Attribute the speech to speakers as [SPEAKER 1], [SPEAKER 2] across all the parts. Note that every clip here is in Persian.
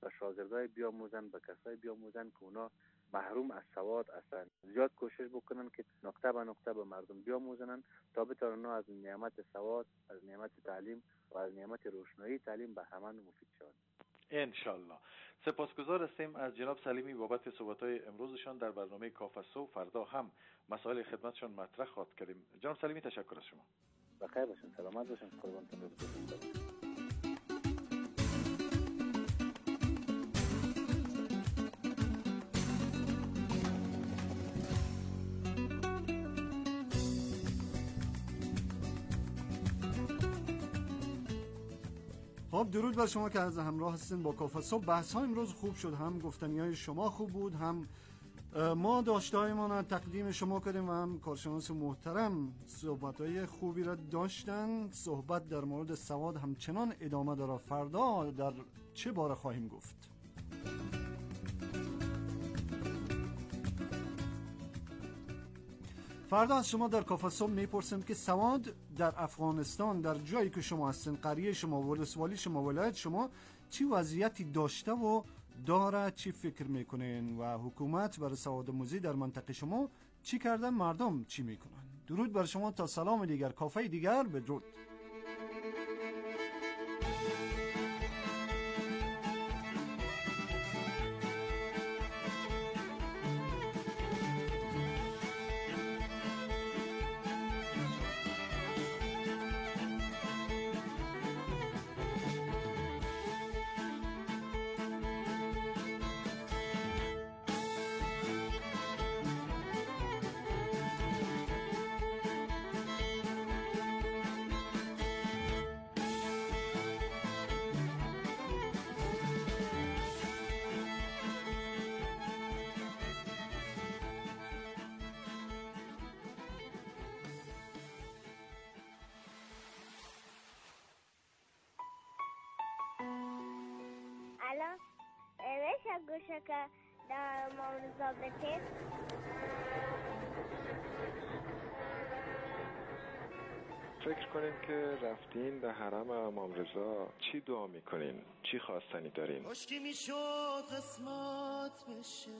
[SPEAKER 1] به شاگردای بیاموزن، به کسای بیاموزن که اونا محروم از سواد هستن. زیاد کوشش بکنن که نقطه به نقطه به مردم بیاموزن تا بتونن اونا از نعمت سواد، از نعمت تعلیم و از نعمت روشنایی تعلیم به همه مفید شوند.
[SPEAKER 2] انشالله. سپاسگزار هستیم از جناب سلیمی بابت صحبت‌های امروزشان در برنامه کافه صبح. فردا هم مسائل خدمتشان مطرح خواهد کردیم. جناب سلیمی تشکر از شما.
[SPEAKER 1] بخیر باشین، سلامت باشین، قربانتون برم.
[SPEAKER 3] خب درود بر شما که از همراه هستین با کافه صبح. بحث ها امروز خوب شد، هم گفتنی‌های شما خوب بود، هم ما داشته‌هایمان تقدیم شما کردیم و هم کارشناس محترم صحبت‌های خوبی را داشتن. صحبت در مورد سواد همچنان ادامه داره. فردا در چه باره خواهیم گفت؟ فردا از شما در کافه صبح میپرسیم که سواد در افغانستان، در جایی که شما هستین، قریه شما، ولسوالی شما، ولایت شما، چی وضعیتی داشته و داره؟ چی فکر میکنین؟ و حکومت برای سواد آموزی در منطقه شما چی کرده؟ مردم چی میکنن؟ درود بر شما تا سلام دیگر، کافه دیگر، بدرود.
[SPEAKER 4] الان میشه گوشه که در مامرزا بتید؟
[SPEAKER 5] فکر کنین که رفتین به حرم امام رضا چی دعا میکنین؟ چی خواستنی دارین؟
[SPEAKER 6] کاشکی میشد قسمت بشه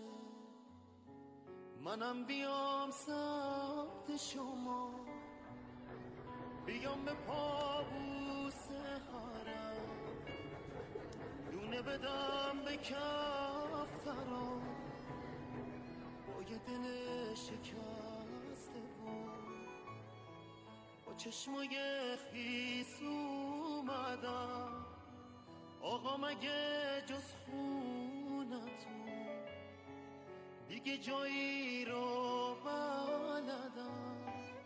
[SPEAKER 6] منم بیام سمت شما، بیام به پابوس حرم، دونه بدم به کفترا، با یه دل شکسته با چشمای خیس اومدم. آقا مگه جز خونتون دیگه جایی رو بلدم؟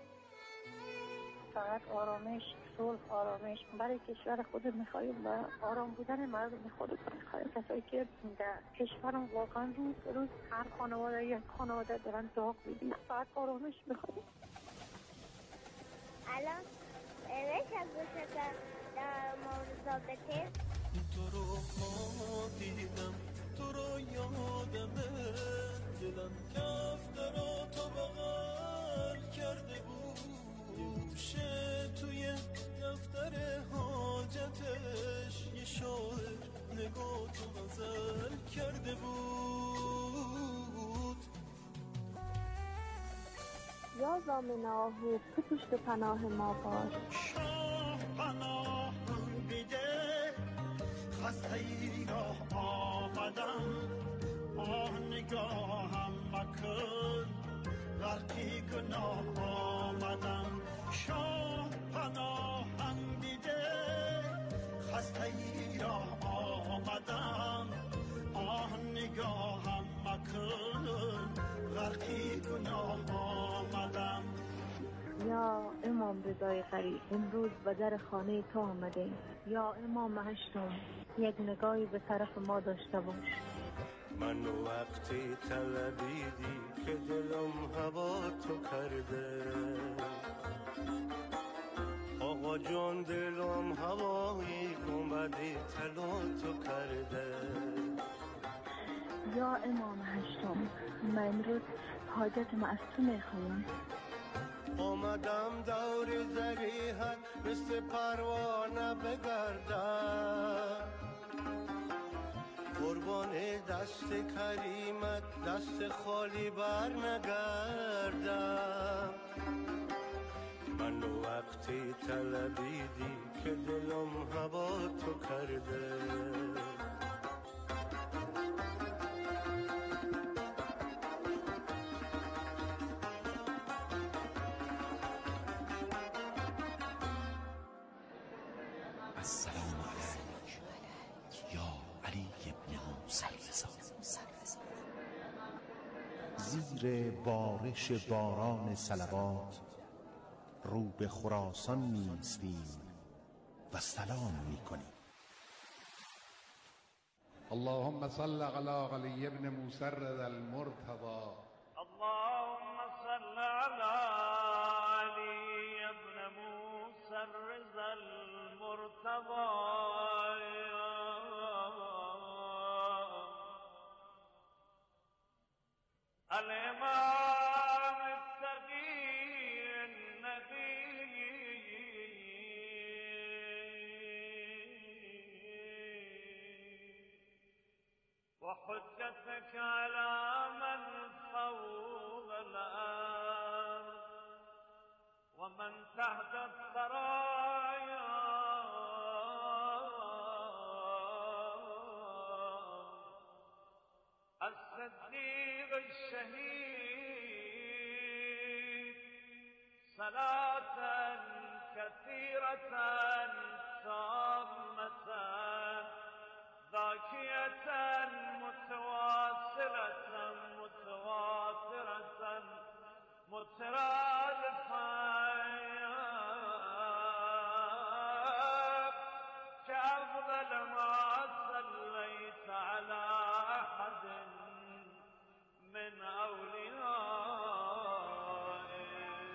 [SPEAKER 7] فقط آرامش، صلح، آرامش برای کشور خود میخوایم و آرام بودن مردم خود میخوایم. کسایی که در کشورم واقعا روز هر خانواده یک خانواده دارن داغ میبینن، فقط آرامش میخوایم.
[SPEAKER 4] الان میشه گوشه که در مورزا بتید؟
[SPEAKER 6] تو رو دیدم، تو رو یادمه، دلم کفترا تو بغل کرده بود، یه گوشه توی دفتر حاجتش یه شاعر نگاه تو غزل کرده بود.
[SPEAKER 7] یا زامن آهو تو پشت پناه ما باش،
[SPEAKER 6] شاه پناه دیده خسته ای را آمدم، آه نگاهم مکن غرقی گناه آمدم. شاه پناهم دیده خسته ای را آمدم، آه نگاهم مکن غرقی گناه آمدم.
[SPEAKER 7] یا امام رضای غریب امروز به در خانه تو آمده، یا امام هشتم یک نگاهی به طرف ما داشته باش.
[SPEAKER 6] من وقتی طلبیدی که دلم هوا تو کرده، آقا جان دلم هوایی اومدی طلا تو کرده.
[SPEAKER 7] یا امام هشتم من امروز حاجتم از تو میخوایم.
[SPEAKER 6] آمدم دور زریحت مثل پروانه بگردم، قربون دنبال دست کریمت دست خالی بر نگردم. من وقتی طلبیدی که دلم هوا تو کرده.
[SPEAKER 8] السلام علیک یا علی ابن موسی رضا. زیر بارش باران صلوات رو به خراسان می‌ایستیم و سلام می‌کنیم.
[SPEAKER 9] اللهم صل علی علی ابن موسی رضا المرتضی.
[SPEAKER 10] اللهم صل علی علی ابن موسی رضا المرتضی. الإمام التقي النبي وحجتك على من فوق الأرض ومن تحت الثرايا الصديق الشهيد صلاة كثيرة تامة ذاكية متواصلة متواترة مترادفة كأفضل ما صليت على أحد من أوليائه.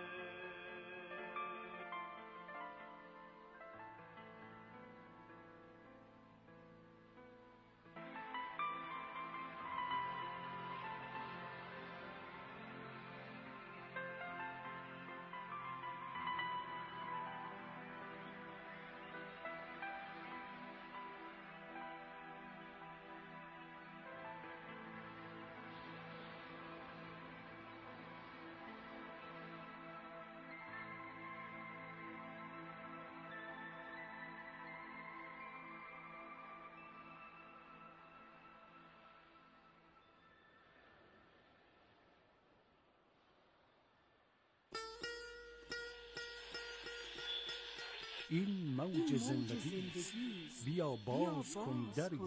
[SPEAKER 3] این موج زندگی بیا باز کن دری.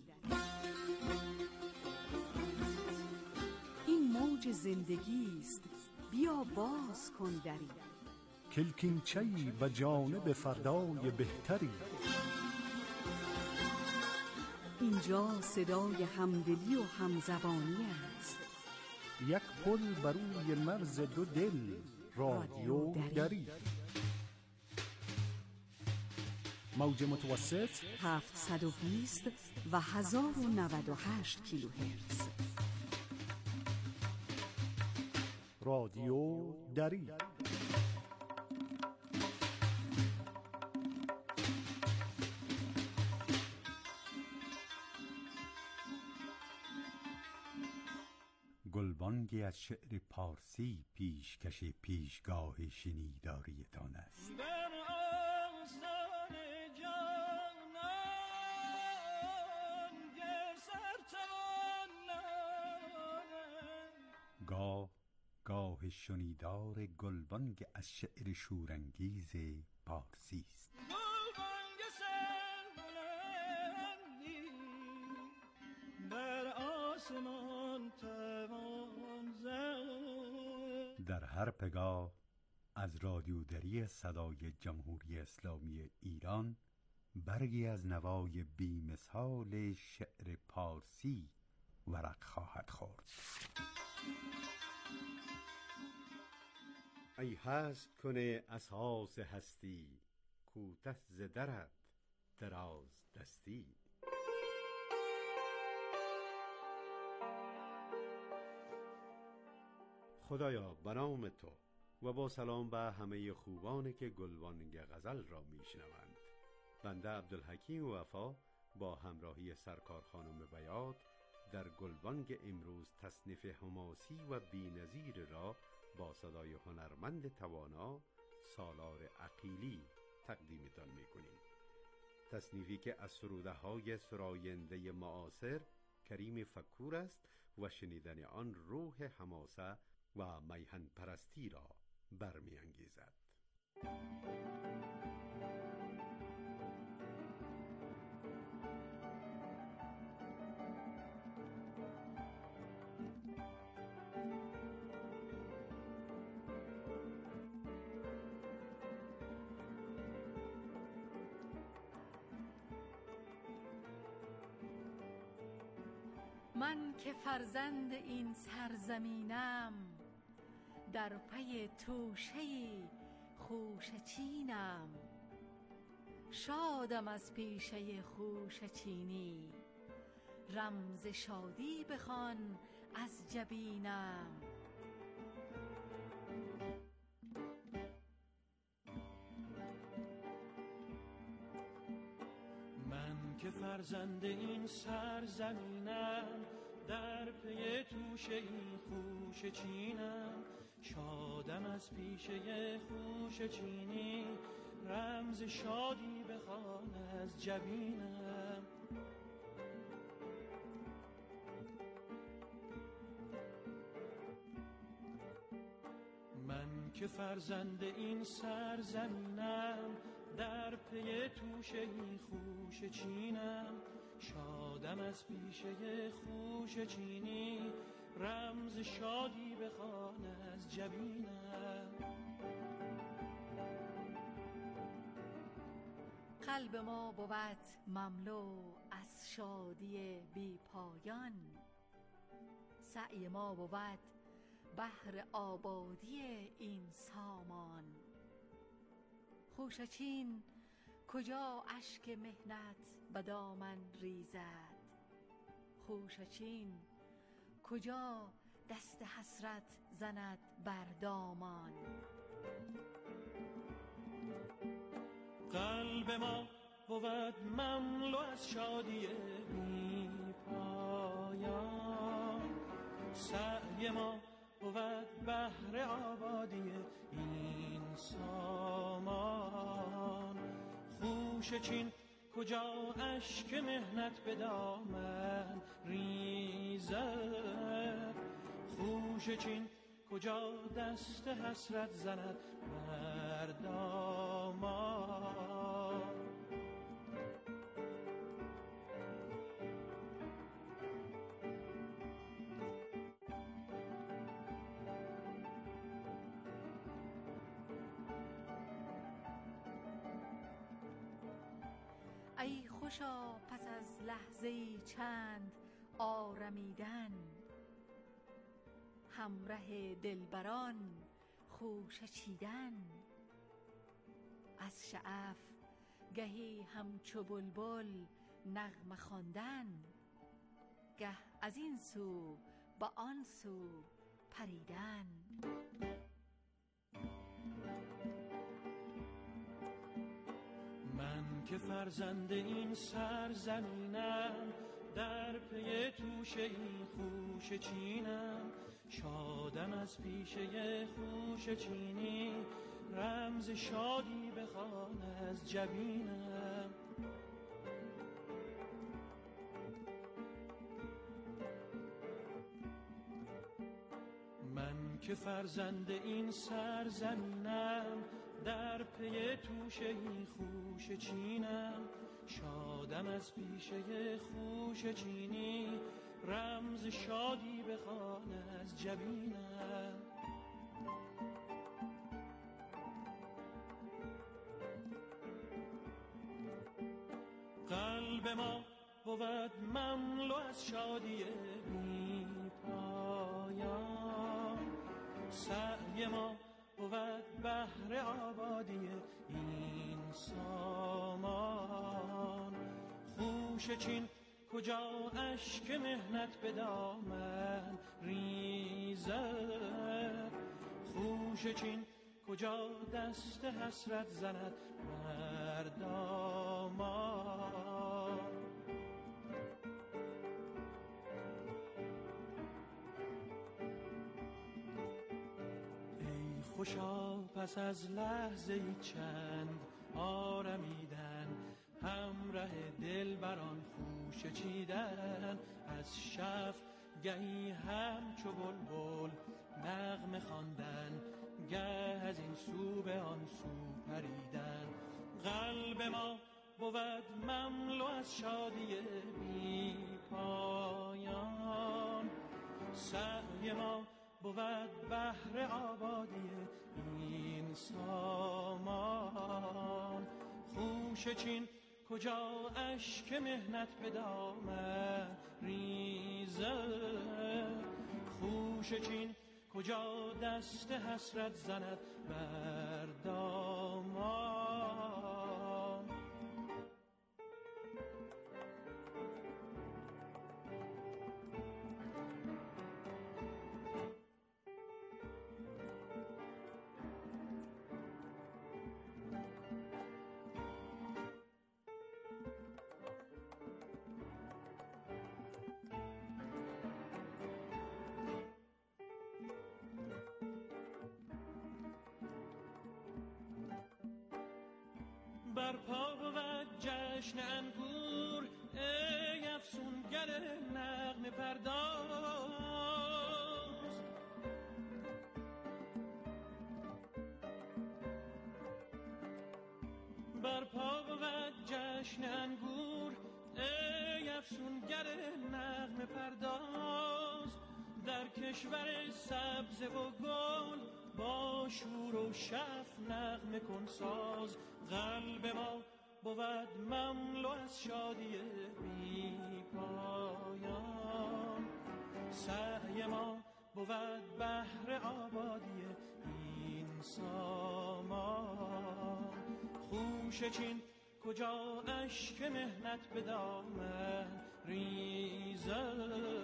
[SPEAKER 11] این موج زندگی است بیا باز کن دری.
[SPEAKER 3] کلکینچه‌ای به جانب فردای بهتری.
[SPEAKER 11] اینجا صدای همدلی و همزبانی است.
[SPEAKER 3] یک پل بر روی مرز دو دل، رادیو دری. موج متوسط
[SPEAKER 11] 720 و 1098 کیلوهرتز.
[SPEAKER 3] رادیو دری.
[SPEAKER 12] گلبانگی از شعر پارسی پیشکش پیشگاه شنیداریتان است. گاه شنیدار گلبانگ از شعر شورانگیز پارسی است. در هر پگاه از رادیودری صدای جمهوری اسلامی ایران برگی از نوای بی‌مثال شعر پارسی ورق خواهد خورد. ای هست کنه اساس هستی، کوته ز درت دراز دستی. خدایا به نام تو و با سلام به همه خوبانی که گلبانگ غزل را میشنوند. بنده عبدالحکیم وفا با همراهی سرکار خانم بیات در گلبانگ امروز تصنیف حماسی و بی‌نظیر را با صدای هنرمند توانا سالار عقیلی تقدیمتان می‌کنیم. تصنیفی که از سروده‌های سراینده معاصر کریم فکور است و شنیدن آن روح حماسه و میهن پرستی را برمی‌انگیزد.
[SPEAKER 13] من که فرزند این سرزمینم، در پی توشه خوشه چینم. شادم از پیشه خوشه چینی، رمز شادی بخوان از جبینم.
[SPEAKER 14] من که فرزند این سرزمینم، در پی توشه این خوشه چینم. شادم از پیشه خوشه چینی، رمز شادی بخوان از جبینم. من که فرزند این سرزمینم، در پی توشه این خوشه چینم. شادم از پیشه خوشه چینی، رمز شادی بخوان از جبینم.
[SPEAKER 13] قلب ما بود مملو از شادی بی پایان، سعی ما بود بهر آبادی این سامان. خوشه چین کجا اشک مهنت به دامن ریزد، خوشه چین کجا دست حسرت زند بر دامان.
[SPEAKER 14] قلب ما بود مملو از شادی بی پایان، سعی ما بود بهر آبادی این سامان. خوشه چین کجا اشک مهنت به دامن ریزد، خوشه چین کجا دست حسرت زند بر دامان.
[SPEAKER 13] ای خوشا پس از لحظه‌ای چند آرمیدن، همره دلبران خوشه چیدن. از شعف گهی همچو بلبل نغمه خواندن، گه از این سو به آن سو پریدن.
[SPEAKER 14] من که فرزند این سرزمینم، در پی توشه این خوشه چینم. شادم از پیشه خوشه چینی، رمز شادی بخوان از جبینم. من که فرزند این سرزمینم، در پی توشه این خوشه چینم. شادم از پیشه خوشه چینی، رمز شادی بخوان از جبینم. قلب ما بود مملو از شادی بی پایان، سعی ما بود بهر آبادی این سامان. خوشه چین کجا اشک مهنت به دامن ریزد، خوشه چین کجا دست حسرت زند بر دامان. خوشا پس از لحظه چند آرمیدن، همراه دل بران خوشه چیدن، از شف گهی همچو بلبل نغمه خواندن، گه از این سو به آن سو پریدن. قلب ما بود مملو از شادی بی پایان، سعی ما بود بهر آبادی این سامان. خوشه چین کجا اشک مهنت به دامن ریزه، خوشه چین کجا دست حسرت زند بر دامان. برپا بود جشن انگور ای افسونگر نغمه پرداز، برپا بود جشن انگور ای افسونگر نغمه پرداز. در کشور سبز و گل با شور و شف نغمه کن ساز. قلب ما بود مملو از شادی بی پایان، سعی ما بود بهر آبادی این سامان. خوشه چین کجا اشک مهنت به دامن ریزه،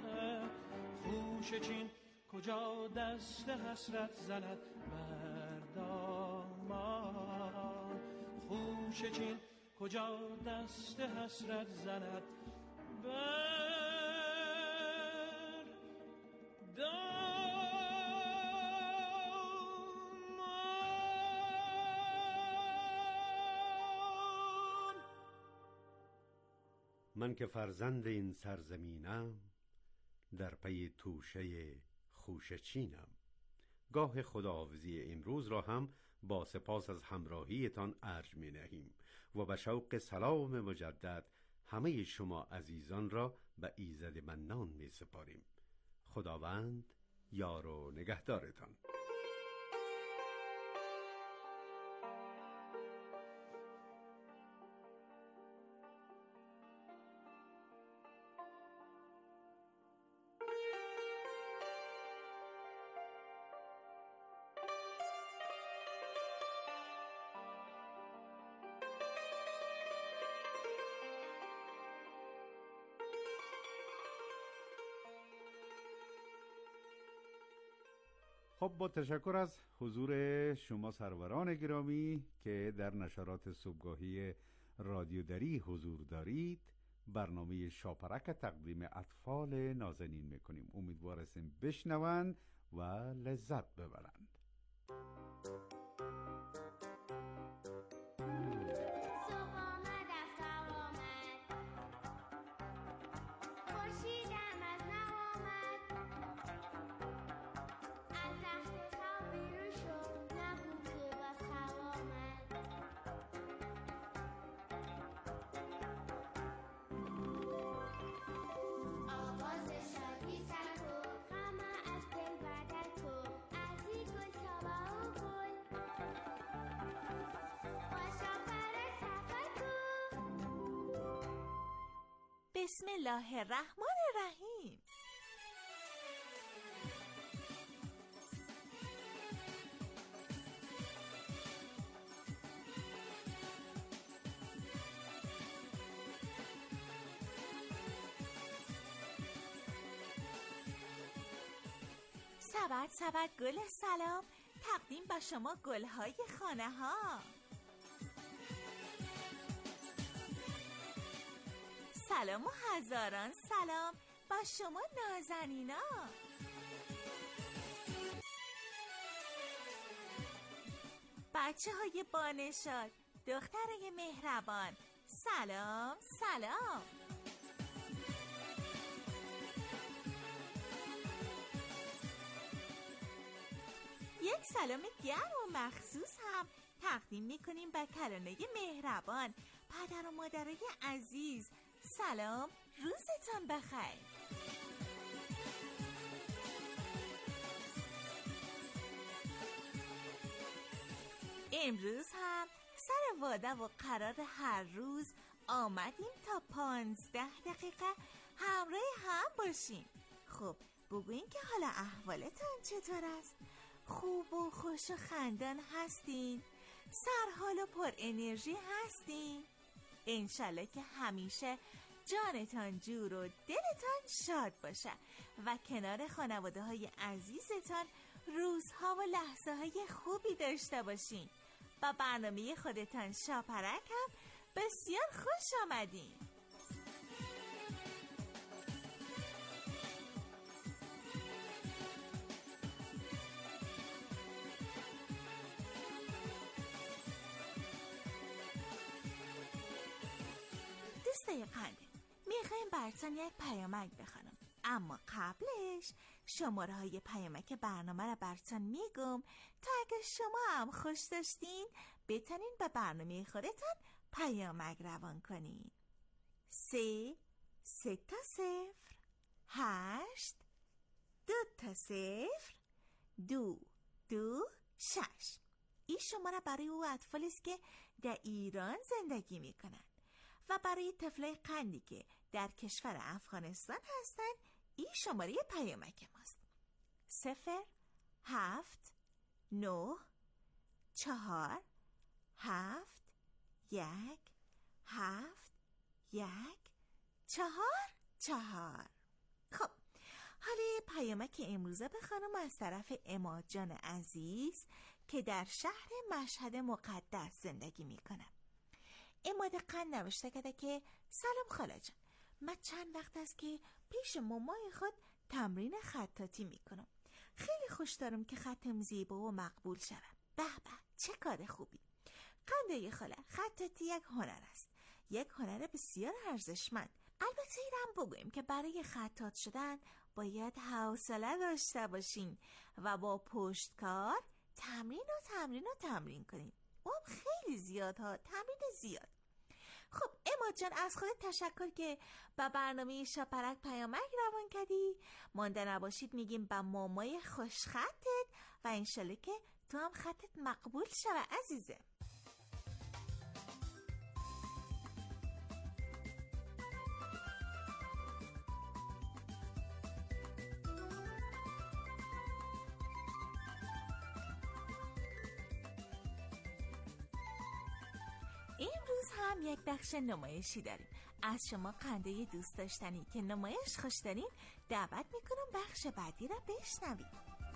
[SPEAKER 14] خوشه چین کجا دست حسرت زند بر دامان. خوشه چین کجا دست حسرت زند بر دامان.
[SPEAKER 12] من که فرزند این سرزمینم، در پی توشه خوشه چینم. گاه خداحافظی امروز را هم با سپاس از همراهیتان ارج می نهیم و به شوق سلام مجدد همه شما عزیزان را به ایزد منان می سپاریم. خداوند یار و نگهدارتان. خب با تشکر از حضور شما سروران گرامی که در نشرات صبحگاهی رادیو دری حضور دارید، برنامه شاپرک تقدیم اطفال نازنین میکنیم. امیدوار هستیم بشنوند و لذت ببرند.
[SPEAKER 15] بسم الله الرحمن الرحیم. سبد گل سلام، تقدیم به شما گل‌های خانه ها. سلام و هزاران سلام با شما نازنینا. بچه های بانشاد، دخترای مهربان، سلام سلام. یک سلام گرم و مخصوص هم تقدیم میکنیم به کلانه مهربان. پدر و مادرای عزیز، سلام، روزتان بخیر. امروز هم سر وعده و قرار هر روز آمدیم تا 15 دقیقه همراه هم باشیم. خب بگوین که حالا احوالتان چطور است؟ خوب و خوش و خندان هستین؟ سرحال و پر انرژی هستین؟ انشالله که همیشه جانتان جور و دلتان شاد باشه و کنار خانواده های عزیزتان روزها و لحظه های خوبی داشته باشین. با برنامه خودتان شاپرک هم بسیار خوش آمدین. دوستای قنده، میخوایم براتون یک پیامک بخونم، اما قبلش شماره های پیامک برنامه را براتون میگم تا اگه شما هم خوش داشتین بتونین به برنامه خودتان پیامک روان کنین. 3 تا 0 8 2 تا 0 2 2 6. این شماره برای او اطفالی است که در ایران زندگی میکنن و برای طفلای قندی که در کشور افغانستان هستن این شماره پیامک ماست. 0 7 9 4 7 1 7 1 4 4. خب حالا پیامک امروزه بخوانم از طرف عماد جان عزیز که در شهر مشهد مقدس زندگی میکنه. عماد قند نوشته کرده که سلام خاله جان، من چند وقت است که پیش مامای خود تمرین خطاطی میکنم. خیلی خوش دارم که خطم زیبا و مقبول شود. به به، چه کار خوبی. قنده خاله، خطاطی یک هنر است، یک هنر بسیار ارزشمند. البته اینم بگویم که برای خطاط شدن باید حوصله داشته باشین و با پشتکار تمرین کنین. و خیلی زیاد ها، تمرین زیاد. خب عماد جان، از خودت تشکر که با برنامه شاپرک پیامک روان کردی. مانده نباشید میگیم با مامای خوشخطت و انشالله که تو هم خطت مقبول شوه عزیزه. امروز هم یک بخش نمایشی داریم. از شما قنده دوست داشتنی که نمایش خوش دارین دعوت میکنم بخش بعدی را بشنوید.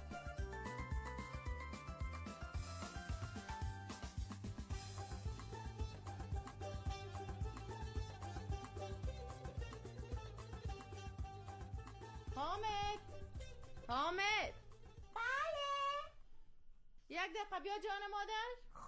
[SPEAKER 16] حامد
[SPEAKER 4] بله.
[SPEAKER 16] یک دقیقه بیا جان مادر.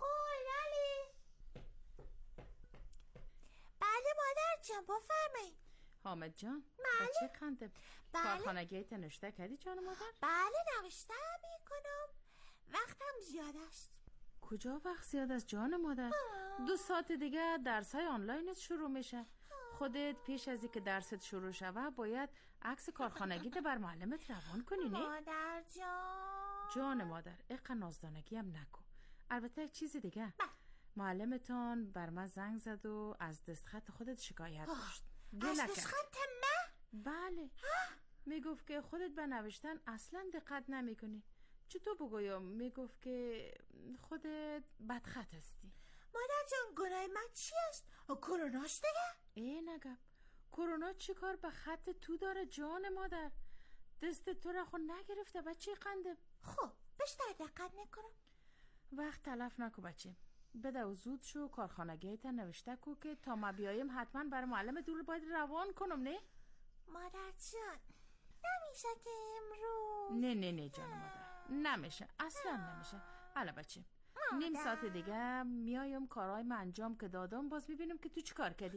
[SPEAKER 15] بله مادر جان بفرمایید.
[SPEAKER 16] حامد جان،
[SPEAKER 15] بله.
[SPEAKER 16] بچه خنده کارخانگیت نوشته کردی جان مادر؟
[SPEAKER 15] بله نوشته میکنم، وقتم زیاد است.
[SPEAKER 16] کجا وقت زیاد است جان مادر؟ 2 ساعت دیگه درسای آنلاینت شروع میشه. خودت پیش از اینکه درست شروع شوه باید عکس کارخانگیت بر معلمت روان کنی، نه؟
[SPEAKER 15] مادر
[SPEAKER 16] جان مادر، اقا نازدانگی هم نکن. البته یک چیزی دیگه، معلمتان بر من زنگ زد و از دستخط خودت شکایت داشت.
[SPEAKER 15] از دستخط من؟
[SPEAKER 16] بله. میگفت که خودت به نوشتن اصلا دقت نمی کنی. چطور بگویم؟ میگفت که خودت بدخط هستی.
[SPEAKER 15] مادر جان گناه من چی است؟ کروناست دیگه؟
[SPEAKER 16] ای نگم، کرونا چی کار به خط تو داره جان مادر؟ دست تو را خود نگرفته بچه قنده.
[SPEAKER 15] خب بیشتر دقت نکنم.
[SPEAKER 16] وقت تلف نکو بچه، بده و زود شو کارخانگیت نوشته کو که تا ما بیایم حتما برای معلم دور باید روان کنم، نه؟
[SPEAKER 15] مادر جان نمیشه که امروز؟
[SPEAKER 16] نه جان مادر، نمیشه، اصلا نمیشه. حالا بچه نیم ساعت دیگه میایم کارهای من انجام که دادم، باز ببینم که تو چی کار کردی.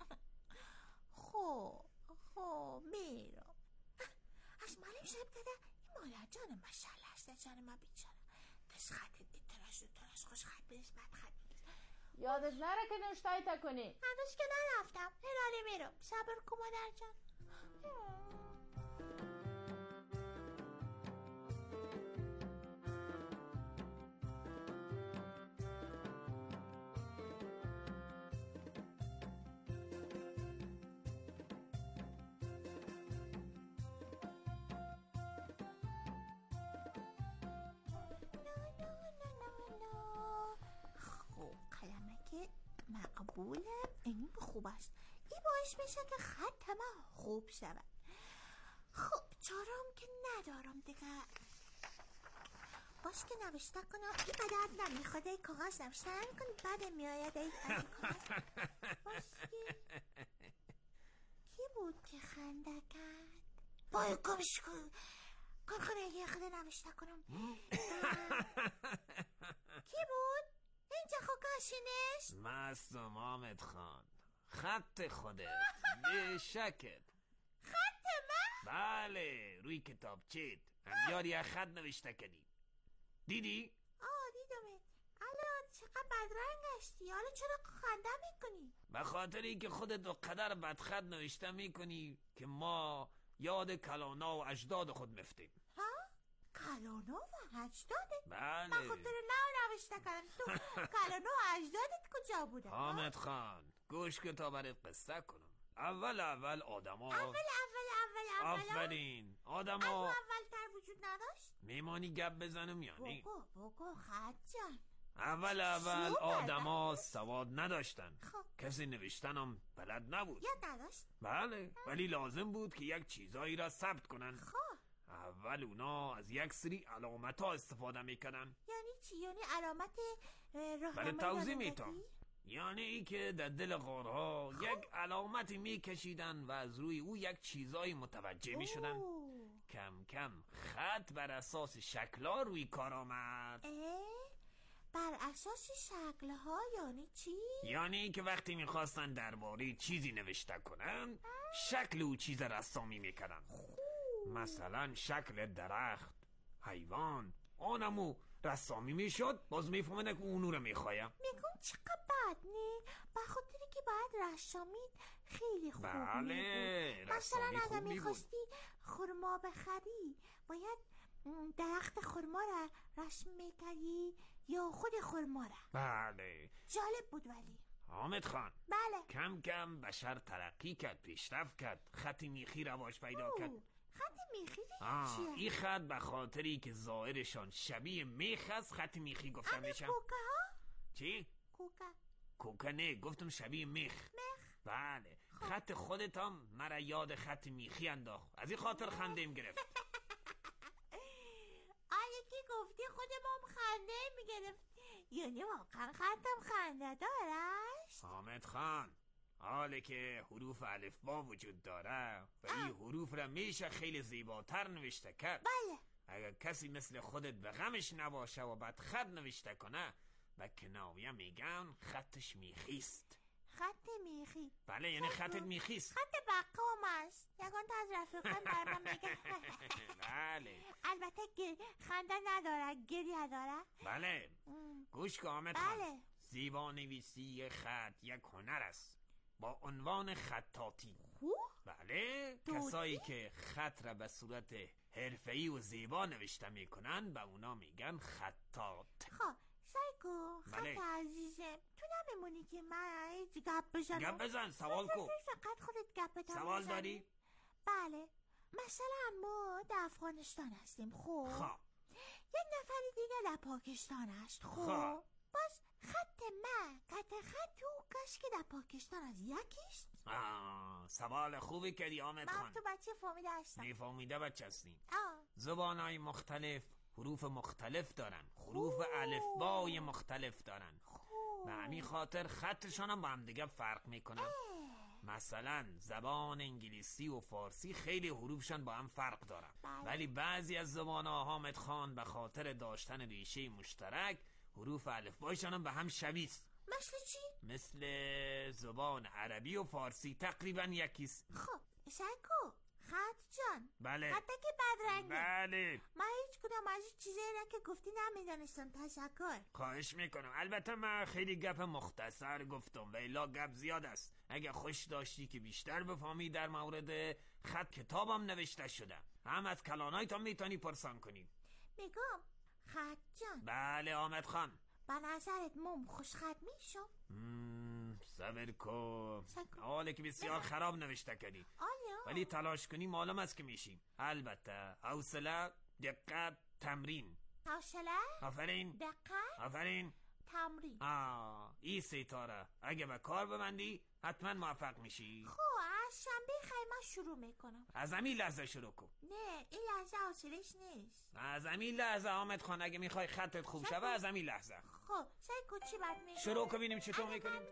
[SPEAKER 15] خب میرم. از معلم شب داده این مادر جان مشالله است جان ما بیچاره. دست خط ترش خوش خط بریز بعد خط بریز.
[SPEAKER 16] یادت نره که نشتایی تا کنی.
[SPEAKER 15] هنوز که نرفتم. هرانه میرم. صبر کن مادر جان. مقبولم، این خوب است. این باعث میشه که خط ما خوب شود. خب چارم که ندارم دیگه. باش که نوشته کنم این قدر نمیخواد. ای کاغذ نوشته نمیکنی بعد میآید. ای کاغذ باش که کی بود که خنده کرد؟ وای گمش کن کارخانه یه خود نوشته کنم. کی بود؟ اینجا خوکاشینش؟
[SPEAKER 17] مستم حامد خان، خط خودت به شکل.
[SPEAKER 15] خط من؟
[SPEAKER 17] بله روی کتابچت هم یه خط نوشته کردی. دیدی؟
[SPEAKER 15] دیدمت. الان چقدر بدرنگ هستی. حالا چرا خنده میکنی؟
[SPEAKER 17] به خاطر اینکه خودت دو قدر بدخط نوشته میکنی که ما یاد کلانا و اجداد خود مفتیم.
[SPEAKER 15] کلانا و اجدادت؟
[SPEAKER 17] بله.
[SPEAKER 15] من خاطر نوشته کردم. تو کلانا و اجدادت کجا بودن؟
[SPEAKER 17] حامد خان گوش که تا برات قصه کنم. اول آدما آفرین آدما
[SPEAKER 15] اولتر وجود نداشت؟
[SPEAKER 17] میمانی گپ بزنم یعنی
[SPEAKER 15] بگو خط جان.
[SPEAKER 17] اول آدما سواد نداشتن. کسی نوشتنم بلد نبود.
[SPEAKER 15] یاد نداشت؟
[SPEAKER 17] بله ولی لازم بود که یک چیزایی را ثبت کنن. اول اونا از یک سری علامت ها استفاده میکنن.
[SPEAKER 15] یعنی چی؟ یعنی علامت راهنمایی؟
[SPEAKER 17] برای توضیح میتونم. یعنی ای که در دل غارها یک علامتی میکشیدن و از روی او یک چیزایی متوجه میشدن. کم کم خط بر اساس شکلها روی کار آمد.
[SPEAKER 15] بر اساس شکلها یعنی چی؟
[SPEAKER 17] یعنی که وقتی میخواستن درباره چیزی نوشته کنن شکل او چیز رسامی میکردن. مثلا شکل درخت، حیوان، آنمو رسامی میشد. باز میفهمن که اونو رو میخوایم.
[SPEAKER 15] میگم چقدر بد نه؟ بخاطری که باید رسامید خیلی خوب.
[SPEAKER 17] بله
[SPEAKER 15] مثلا اگه
[SPEAKER 17] خوبی
[SPEAKER 15] میخواستی خرما بخری باید درخت خرما را رسم میکردی یا خود خرما را.
[SPEAKER 17] بله
[SPEAKER 15] جالب بود. ولی
[SPEAKER 17] حامد خان
[SPEAKER 15] بله
[SPEAKER 17] کم کم بشر ترقی کرد، پیشرفت کرد، خط میخی رواج پیدا کرد.
[SPEAKER 15] خط میخی چیه؟
[SPEAKER 17] این خط به خاطری که ظاهرشان شبیه میخ است خط میخی گفتم میشم.
[SPEAKER 15] کوکه ها؟
[SPEAKER 17] چی؟ کوکه نه گفتم شبیه میخ. بله خط خودت هم مرا یاد خط میخی انداخت. از این خاطر خندیم گرفت.
[SPEAKER 15] یکی گفتی خودم هم خنده میگرفت. یعنی واقعا خطم خنده دارش؟
[SPEAKER 17] حامد خان حاله که حروف الفبا وجود داره و این حروف را میشه خیلی زیباتر نوشته کرد.
[SPEAKER 15] بله
[SPEAKER 17] اگر کسی مثل خودت به غمش نباشه و بعد خط نوشته کنه به کنایه میگن خطش میخیست.
[SPEAKER 15] خط میخی؟
[SPEAKER 17] بله یعنی خطت میخیست.
[SPEAKER 15] خط بقام است. یکان تا از رفیقان بر من میگن.
[SPEAKER 17] بله
[SPEAKER 15] البته خنده نداره گریه داره.
[SPEAKER 17] بله گوش که حامد خان زیبا نویسی خط یک هنر است با عنوان خطاطی. بله کسایی که خط را به صورت حرفه‌ای و زیبا نوشته میکنن به اونا میگن خطاط.
[SPEAKER 15] سایکو خط عزیزم تو نمیمونی که من گپ بزنم؟
[SPEAKER 17] گپ بزن سوال کو.
[SPEAKER 15] فقط خودت گپ بزن.
[SPEAKER 17] سوال داری؟
[SPEAKER 15] بله مثلا ما در افغانستان هستیم. خب یک نفری دیگه در پاکستان هست. خب باز خط من خط او کش که در پاکستان از یکیست.
[SPEAKER 17] سوال خوبی کردی حامد خان.
[SPEAKER 15] من تو بچه فهمیده هستم.
[SPEAKER 17] نفهمیده بچه هستیم. زبانهای مختلف حروف مختلف دارن، حروف الفبای مختلف دارن و همین خاطر خطشان هم با هم دیگه فرق میکنن. مثلا زبان انگلیسی و فارسی خیلی حروفشان با هم فرق دارن ولی بعضی از زبانها حامد خان به خاطر داشتن ریشه مشترک حروف الفبایشان هم به هم شبیست.
[SPEAKER 15] مثل چی؟
[SPEAKER 17] مثل زبان عربی و فارسی تقریبا یکیست.
[SPEAKER 15] خب سگو خط جان.
[SPEAKER 17] بله.
[SPEAKER 15] خطه که بدرنگه.
[SPEAKER 17] بله.
[SPEAKER 15] من هیچ کدام از این چیزایی را که گفتی نمیدانستم. تشکر.
[SPEAKER 17] خواهش میکنم. البته من خیلی گپ مختصر گفتم و الا گپ زیاد است. اگه خوش داشتی که بیشتر بفهمی در مورد خط کتابم نوشته شده. هم از کلانایتان میتونی پرسان کنی.
[SPEAKER 15] میگم خط جان.
[SPEAKER 17] بله آمد خان.
[SPEAKER 15] به نظرت موم خوش خط میشو؟
[SPEAKER 17] صبر کن. حاله که بسیار خراب نوشته کردی. ولی تلاش کنی معلوم است که میشی. البته حوصله، دقت، تمرین.
[SPEAKER 15] حوصله؟
[SPEAKER 17] آفرین.
[SPEAKER 15] دقت؟
[SPEAKER 17] آفرین.
[SPEAKER 15] تمرین.
[SPEAKER 17] این ستاره اگه به کار ببندی حتما موفق میشی.
[SPEAKER 15] خب از شنبه خیمه شروع میکنم.
[SPEAKER 17] از همین لحظه شروع کن.
[SPEAKER 15] نه این لحظه حوصله‌اش نیست.
[SPEAKER 17] از همین لحظه آمد خان اگه میخوای خطت خوب شوه از همین لحظه.
[SPEAKER 15] خب سعی چی بعد میکنم؟
[SPEAKER 17] شروع کن ببینیم چطور میکنیم.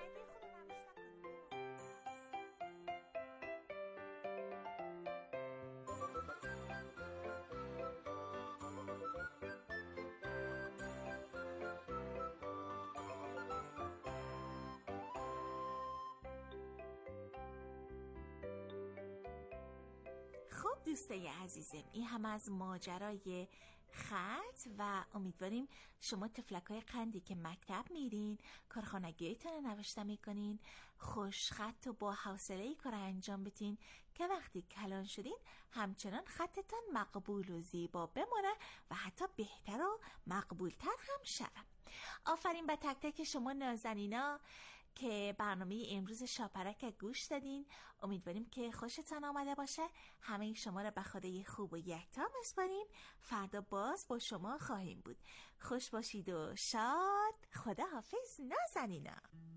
[SPEAKER 15] خب دوستای عزیزم این هم از ماجرای خط و امیدواریم شما تفلکای قندی که مکتب میرین کارخانگیتون رو نوشته میکنین خوش خط و با حوصله‌ای کار انجام بدین که وقتی کلان شدین همچنان خطتان مقبول و زیبا بمونه و حتی بهتر و مقبولتر هم شود. آفرین به تک تک شما نازنینا که برنامه امروز شاپرک گوش دادین. امیدواریم که خوشتان آمده باشه. همه شما را به خدای خوب و یکتا میسپاریم. فردا باز با شما خواهیم بود. خوش باشید و شاد. خداحافظ نازنینا.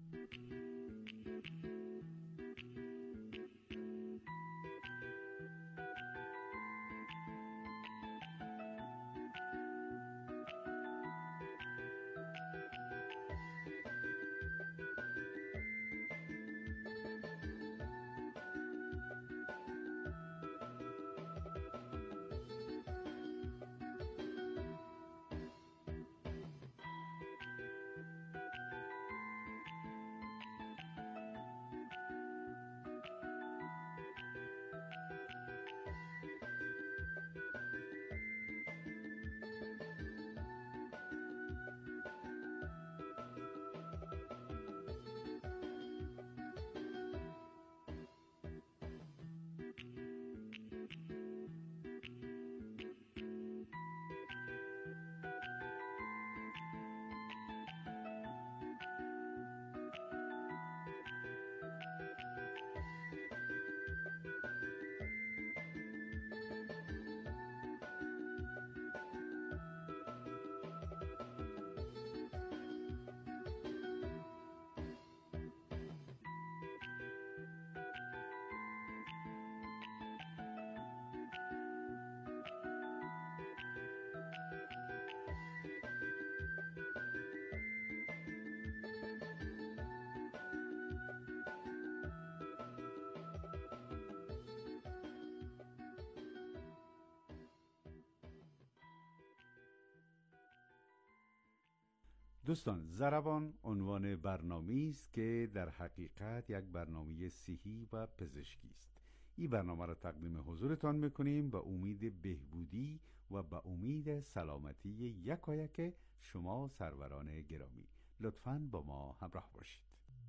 [SPEAKER 12] دوستان ضربان عنوان برنامه‌ای است که در حقیقت یک برنامه صحی و پزشکی است. این برنامه را تقدیم حضورتان میکنیم به امید بهبودی و به امید سلامتی یکایک شما سروران گرامی. لطفاً با ما همراه باشید.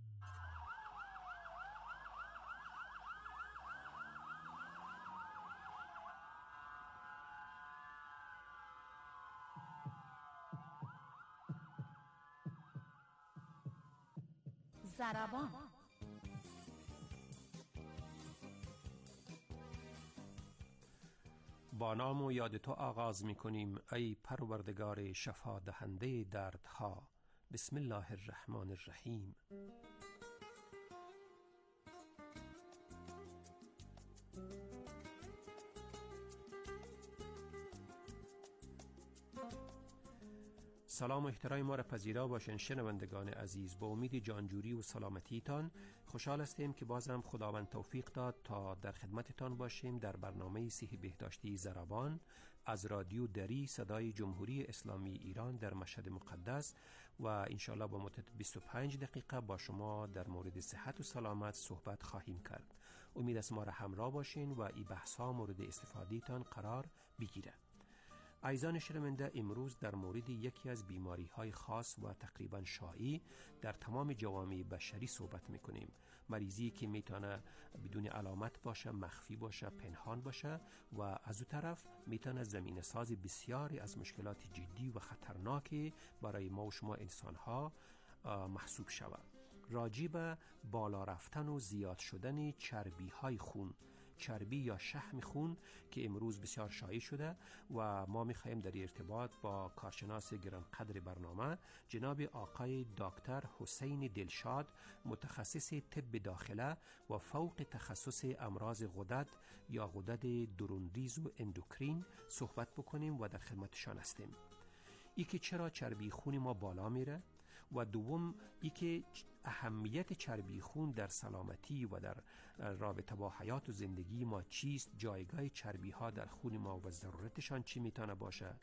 [SPEAKER 11] ضربان
[SPEAKER 18] با نام و یاد تو آغاز می کنیم ای پروردگار شفا دهنده دردها. بسم الله الرحمن الرحیم. سلام و احترام ما را پذیرا باشین شنوندگان عزیز. با امید جانجوری و سلامتیتان خوشحال هستیم که بازم خداوند توفیق داد تا در خدمتتان باشیم در برنامه صحی بهداشتی ضربان از رادیو دری صدای جمهوری اسلامی ایران در مشهد مقدس و انشاءالله با مدت 25 دقیقه با شما در مورد صحت و سلامت صحبت خواهیم کرد. امید است ما را همراه باشین و این بحث ها مورد استفاده تان قرار بگیره. عزیزان شنونده، امروز در مورد یکی از بیماری های خاص و تقریبا شایع در تمام جوامع بشری صحبت میکنیم. مریضی که میتونه بدون علامت باشه، مخفی باشه، پنهان باشه و از اون طرف میتونه زمینه ساز بسیاری از مشکلات جدی و خطرناکی برای ما و شما انسان ها محسوب شود. راجع به بالا رفتن و زیاد شدن چربی های خون، چربی یا شحم خون که امروز بسیار شایع شده و ما می‌خواهیم در ارتباط با کارشناس گرانقدر برنامه جناب آقای دکتر حسین دلشاد، متخصص طب داخله و فوق تخصص امراض غدد یا غدد دروندریز و اندوکرین صحبت بکنیم و در خدمتشان هستیم. ای که چرا چربی خون ما بالا میره و دوم ای که اهمیت چربی خون در سلامتی و در رابطه با حیات و زندگی ما چیست، جایگاه چربی ها در خون ما و ضرورتشان چی میتونه باشه،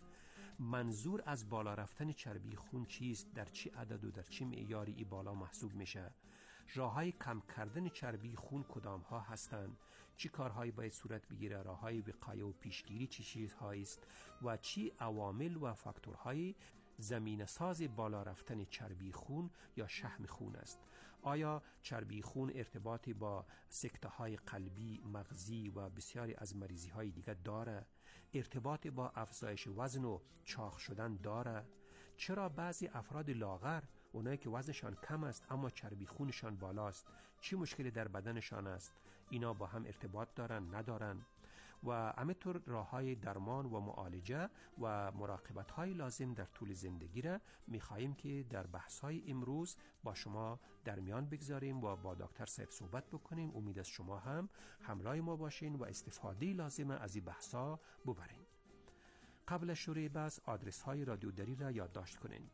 [SPEAKER 18] منظور از بالا رفتن چربی خون چیست، در چی عدد و در چی معیاری ای بالا محسوب میشه، راههای کم کردن چربی خون کدام ها هستند، چی کارهایی باید صورت بگیره، راههای وقایه و پیشگیری چی چیزهایی است و چی عوامل و فاکتورهای زمینه ساز بالا رفتن چربی خون یا شحم خون است. آیا چربی خون ارتباطی با سکته های قلبی، مغزی و بسیاری از مریضی های دیگر داره؟ ارتباط با افزایش وزن و چاق شدن داره؟ چرا بعضی افراد لاغر، اونایی که وزنشان کم است اما چربی خونشان بالاست، چی مشکلی در بدنشان است؟ اینا با هم ارتباط دارن ندارن؟ و همینطور راه‌های درمان و معالجه و مراقبت‌های لازم در طول زندگی را می‌خواهیم که در بحث‌های امروز با شما در میان بگذاریم و با دکتر صاحب صحبت بکنیم. امید است شما هم همراه ما باشین و استفاده لازم از این بحث‌ها ببرین. قبل از شروع بحث آدرس‌های رادیو دری را یادداشت کنین: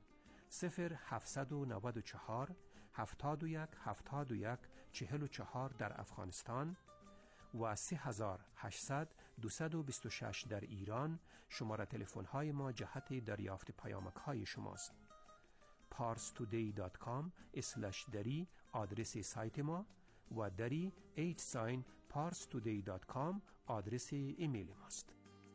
[SPEAKER 18] 0794 71 71 44 در افغانستان و 3800 226 در ایران. شماره تلفن های ما جهت دریافت پیامک های شماست. parstoday.com/dari آدرس سایت ما و dari @parstoday.com آدرس ایمیل ماست.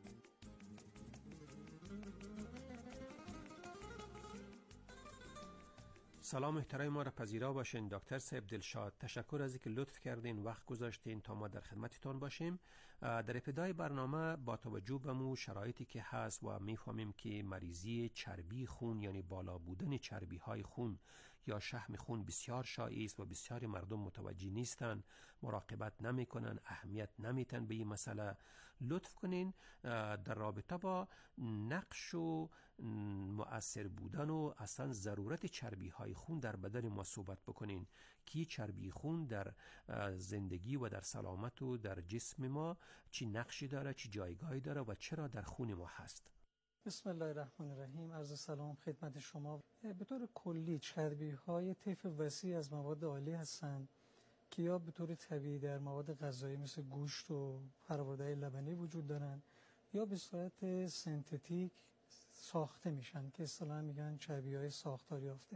[SPEAKER 18] سلام احترام ما را پذیرا باشین دکتر صاحب دلشاد. تشکر از اینکه لطف کردین وقت گذاشتین تا ما در خدمتتون باشیم. در ابتدای برنامه با توجه به مو شرایطی که هست و میفهمیم که مریضی چربی خون یعنی بالا بودن چربی های خون یا شحم خون بسیار شایع است و بسیاری مردم متوجه نیستن، مراقبت نمیکنن، اهمیت نمیتن به این مسئله. لطف کنین در رابطه با نقش و مؤثر بودن و اصلا ضرورت چربی های خون در بدن ما صحبت بکنین که چربی خون در زندگی و در سلامت و در جسم ما چی نقشی داره، چی جایگاهی داره و چرا در خون ما هست.
[SPEAKER 19] بسم الله الرحمن الرحیم. عرض سلام خدمت شما. به طور کلی چربی های طیف وسیع از مواد آلی هستند که یا به طور طبیعی در مواد غذایی مثل گوشت و فرآورده‌های لبنی وجود دارن یا به صورت سنتتیک ساخته میشن که اصطلاحاً میگن چربی های ساختار یافته.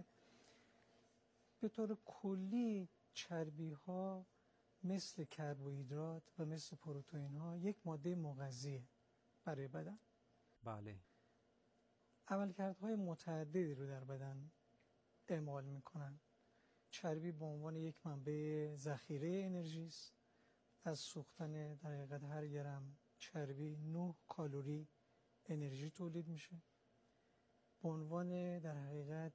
[SPEAKER 19] به طور کلی چربی ها مثل کربوهیدرات و مثل پروتئین ها یک ماده مغذیه برای بدن.
[SPEAKER 18] بله.
[SPEAKER 19] عملکردهای متعددی رو در بدن اعمال میکنن. چربی به عنوان یک منبع ذخیره انرژی است. از سوختن در حقیقت هر گرم چربی 9 کالری انرژی تولید میشه. به عنوان در حقیقت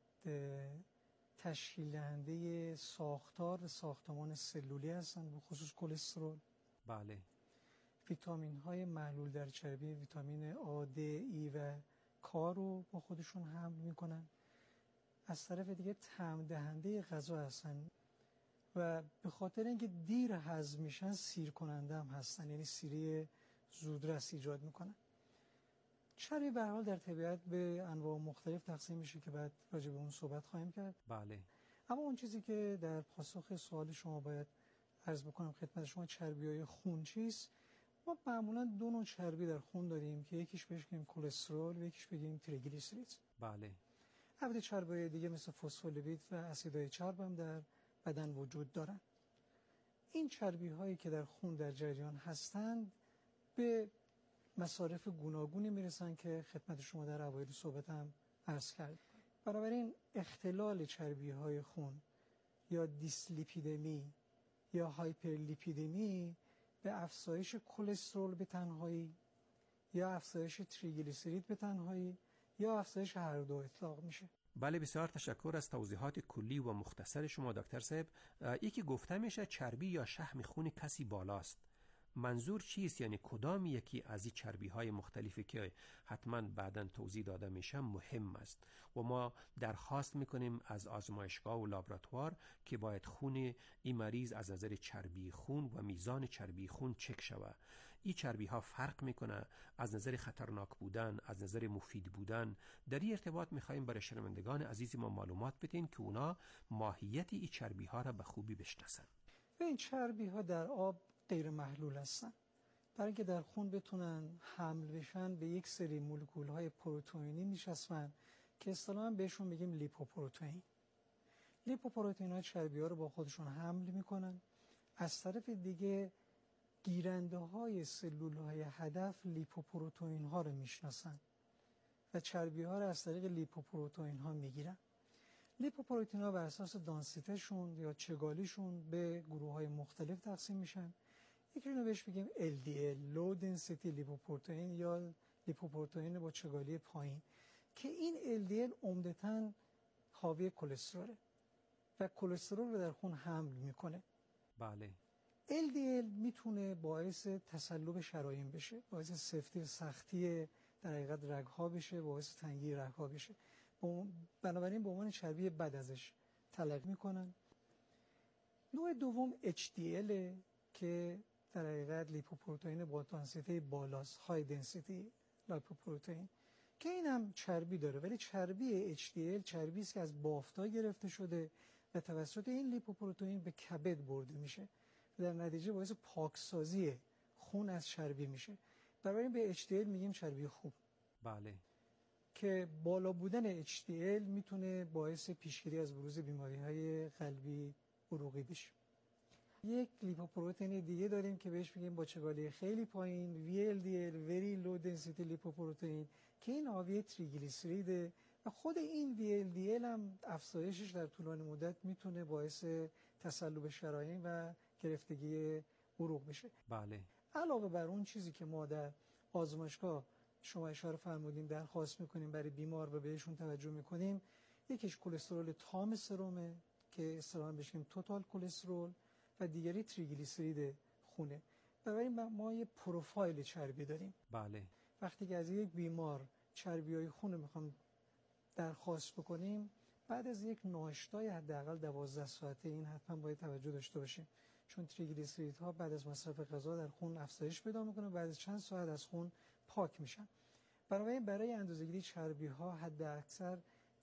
[SPEAKER 19] تشکیل دهنده ساختار ساختمان سلولی هستن، به خصوص کلسترول.
[SPEAKER 18] بله.
[SPEAKER 19] ویتامین های محلول در چربی، ویتامین آ، د، ای و کا رو با خودشون حمل میکنن. از طرف دیگه طعم دهنده غذا هستن و به خاطر اینکه دیر هضم میشن سیر کننده هم هستن، یعنی سیری زودرس ایجاد میکنن. چربی به هر حال در طبیعت به انواع مختلف تقسیم میشه که بعد راجع به اون صحبت خواهیم کرد.
[SPEAKER 18] بله.
[SPEAKER 19] اما اون چیزی که در پاسخ سوال شما باید عرض بکنم خدمت شما، چربی‌های خون چیست؟ ما معمولا دو نوع چربی در خون داریم که یکیش بهش میگیم کلسترول و یکیش بگیم تریگلیسیرید.
[SPEAKER 18] بله.
[SPEAKER 19] البته چربی‌های دیگه مثل فسفولیپید و اسیدهای چرب هم در بدن وجود دارن. این چربی‌هایی که در خون در جریان هستند به مصارف گوناگونی میرسن که خدمت شما در اوایل صحبتم عرض کردم. بنابراین اختلال چربی‌های خون یا دیسلیپیدمی یا هایپرلیپیدمی به افزایش کلسترول به تنهایی یا افزایش تریگلیسیرید به تنهایی یا افزایش هر دو اطلاق میشه.
[SPEAKER 18] بله، بسیار تشکر از توضیحات کلی و مختصر شما دکتر صاحب. یکی گفته میشه چربی یا شحم خون کسی بالاست. منظور چیست؟ یعنی کدام یکی از این چربی های مختلفی که حتما بعداً توضیح داده میشه مهم است و ما درخواست میکنیم از آزمایشگاه و لابراتوار که باید خون این مریض از نظر چربی خون و میزان چربی خون چک شود. این چربی ها فرق میکنه از نظر خطرناک بودن، از نظر مفید بودن. در این ارتباط میخوایم برای شنوندگان عزیز ما معلومات بدین که اونا ماهیت این چربی ها را به خوبی بشناسن.
[SPEAKER 19] این چربی ها در آب غیر محلول هستن. برای اینکه در خون بتونن حمل بشن به یک سری مولکول های پروتئینی میچسبن که اصطلاحاً بهشون میگیم لیپوپروتئین. لیپوپروتئین ها چربی ها رو با خودشون حمل میکنن. از طرف دیگه گیرنده های سلول های هدف لیپوپروتئین ها رو میشناسن و چربی ها رو از طریق لیپوپروتئین ها میگیرن. لیپوپروتئین ها بر اساس دانسیتهشون یا چگالیشون به گروه های مختلف تقسیم میشن. یکی رو بهش بگیم LDL Low Density لیپوپروتئین یا لیپوپروتئین با چگالی پایین که این LDL عمدتاً حاوی کلستروله و کلسترول رو در خون حمل میکنه.
[SPEAKER 18] بله.
[SPEAKER 19] LDL میتونه باعث تصلب شرايين بشه، باعث سختی در حقیقت رگ‌ها بشه، باعث تنگی رگ‌ها بشه. بنابراین به عنوان چربی بد ازش تلقی میکنن. نوع دوم HDL که در حقیقت لیپوپروتئین با دانسیته بالاست، های دنسیتی لیپوپروتئین، که این هم چربی داره، ولی چربی HDL چربی است که از بافت‌ها گرفته شده و توسط این لیپوپروتئین به کبد برده میشه و در نتیجه باعث پاکسازی خون از چربی میشه. برای این به HDL میگیم چربی خوب.
[SPEAKER 18] بله.
[SPEAKER 19] که بالا بودن HDL میتونه باعث پیشگیری از بروز بیماری‌های قلبی عروقی بشه. یک لیپوپروتئین دیگه داریم که بهش میگیم با چگالی خیلی پایین VLDL Very Low Density لیپوپروتئین که این حاوی تریگلیسیریده و خود این VLDL هم افزایشش در طولانی مدت میتونه باعث تصلب شرايين و گرفتگی عروق بشه.
[SPEAKER 18] بله.
[SPEAKER 19] علاوه بر اون چیزی که ما در آزمایشگاه شما اشاره فرمودین درخواست میکنیم برای بیمار و بهشون توجه میکنیم، یکیش کلسترول تام سرمه که اصطلاحاً بهش میگیم توتال کلسترول و دیگری تریگلیسیرید خونه. برای ما یه پروفایل چربی داریم.
[SPEAKER 18] بله.
[SPEAKER 19] وقتی که از یک بیمار چربی‌های خون رو میخوام درخواست بکنیم، بعد از یک ناشتای حداقل 12 ساعته این حتما باید توجه داشته باشیم، چون تریگلیسیریدها بعد از مصرف غذا در خون افزایش پیدا میکنه، بعد از چند ساعت از خون پاک میشن. برای اندازه‌گیری چربی‌ها حد اکثر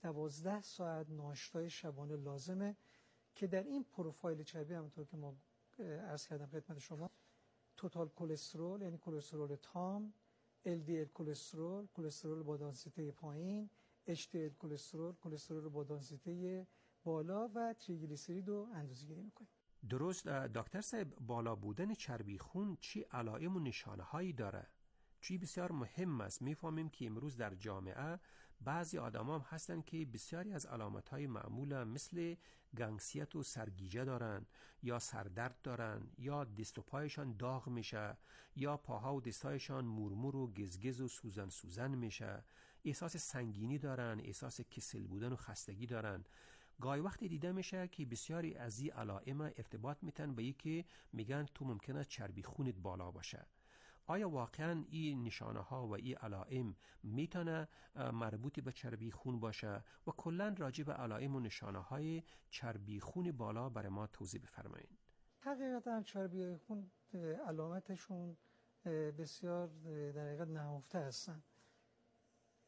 [SPEAKER 19] 12 ساعت ناشتای شبانه لازمه که در این پروفایل چربی همونطور که ما عرض کردم خدمت شما، توتال کلسترول یعنی کلسترول تام، LDL کلسترول، کلسترول با دانسیته پایین، HDL کلسترول با دانسیته بالا و تریگلیسیرید رو اندازه‌گیری می‌کنیم.
[SPEAKER 18] درست. دکتر صاحب، بالا بودن چربی خون چی علائم و نشانه هایی داره؟ چی بسیار مهم است. میفهمیم که امروز در جامعه بعضی آدم هم هستن که بسیاری از علامت های معمول مثل گنگسیت و سرگیجه دارن یا سردرد دارن یا دست و پایشان داغ میشه یا پاها و دستایشان مورمور و گزگز و سوزن میشه، احساس سنگینی دارن، احساس کسل بودن و خستگی دارن. گاهی وقتی دیده میشه که بسیاری از این علائم ارتباط میتن به یکی میگن تو ممکنه چربی خونت بالا باشه. آیا واقعا این نشانه ها و این علائم میتونه مربوط به چربی خون باشه و کلا راجع به علائم و نشانه های چربی خون بالا برای ما توضیح بفرمایید؟
[SPEAKER 19] حقیقتا چربی خون علامتشون بسیار در حقیقت نهفته هستن.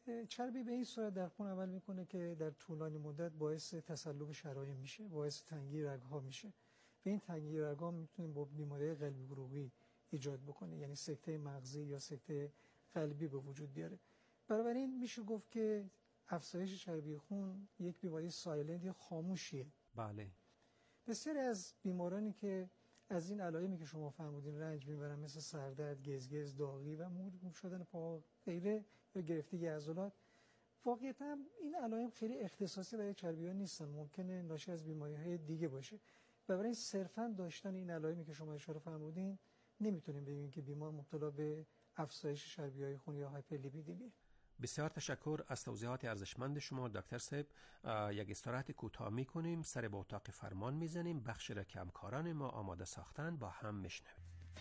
[SPEAKER 19] چربی به این صورت در خون عمل میکنه که در طولانی مدت باعث تصلب شرائین میشه، باعث تنگی رگ‌ها میشه. به این تنگی رگ‌ها میتونیم با بیماری قلبی عروقی ایجاد بکنه، یعنی سکته مغزی یا سکته قلبی به وجود بیاره. بنابراین میشه گفت که افزایش چربی خون یک بیماری سایلنت یا خاموشیه.
[SPEAKER 18] بله.
[SPEAKER 19] بسیاری از بیمارانی که از این علائمی که شما فرمودین رنج میبرن، مثل سردرد، گزگز، داغی و مو شدن پا غیره یا گرفتگی عضلات، واقعیتا این علائم خیلی اختصاصی برای چربی‌ها نیستن، ممکنه ناشی از بیماری‌های دیگه باشه. بنابراین صرفاً داشتن این علائمی که شما اشاره فرمودین نمیتونیم بگیم که بیمار مبتلا به افزایش چربی‌های خون یا هایپرلیپیدمیه.
[SPEAKER 18] بسیار تشکر از توضیحات ارزشمند شما دکتر صاحب. یک استراحت کوتاه می‌کنیم، سر به اتاق فرمان می‌زنیم، بخش را که همکاران ما آماده ساختن با هم میشنویم.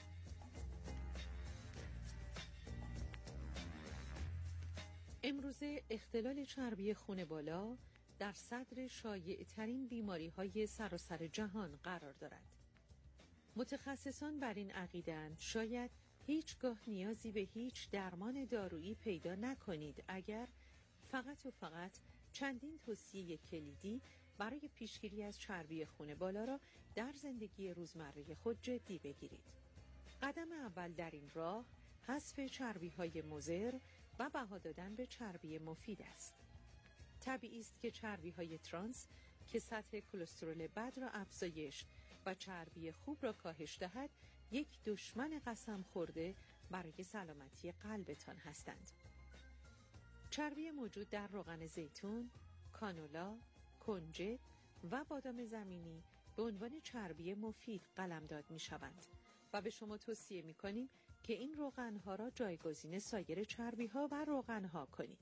[SPEAKER 20] امروزه اختلال چربی خون بالا در صدر شایع ترین بیماری های سراسر جهان قرار دارد. متخصصان بر این عقیده‌اند شاید هیچگاه نیازی به هیچ درمان دارویی پیدا نکنید اگر فقط و فقط چندین توصیه کلیدی برای پیشگیری از چربی خون بالا را در زندگی روزمره خود جدی بگیرید. قدم اول در این راه حذف چربی‌های مضر و بها دادن به چربی مفید است. طبیعی است که چربی‌های ترانس که سطح کلسترول بد را افزایش و چربی خوب را کاهش دهد، یک دشمن قسم خورده برای سلامتی قلبتان هستند. چربی موجود در روغن زیتون، کانولا، کنجد و بادام زمینی به عنوان چربی مفید قلمداد می‌شوند و به شما توصیه می‌کنیم که این روغن‌ها را جایگزین سایر چربی‌ها و روغن‌ها کنید.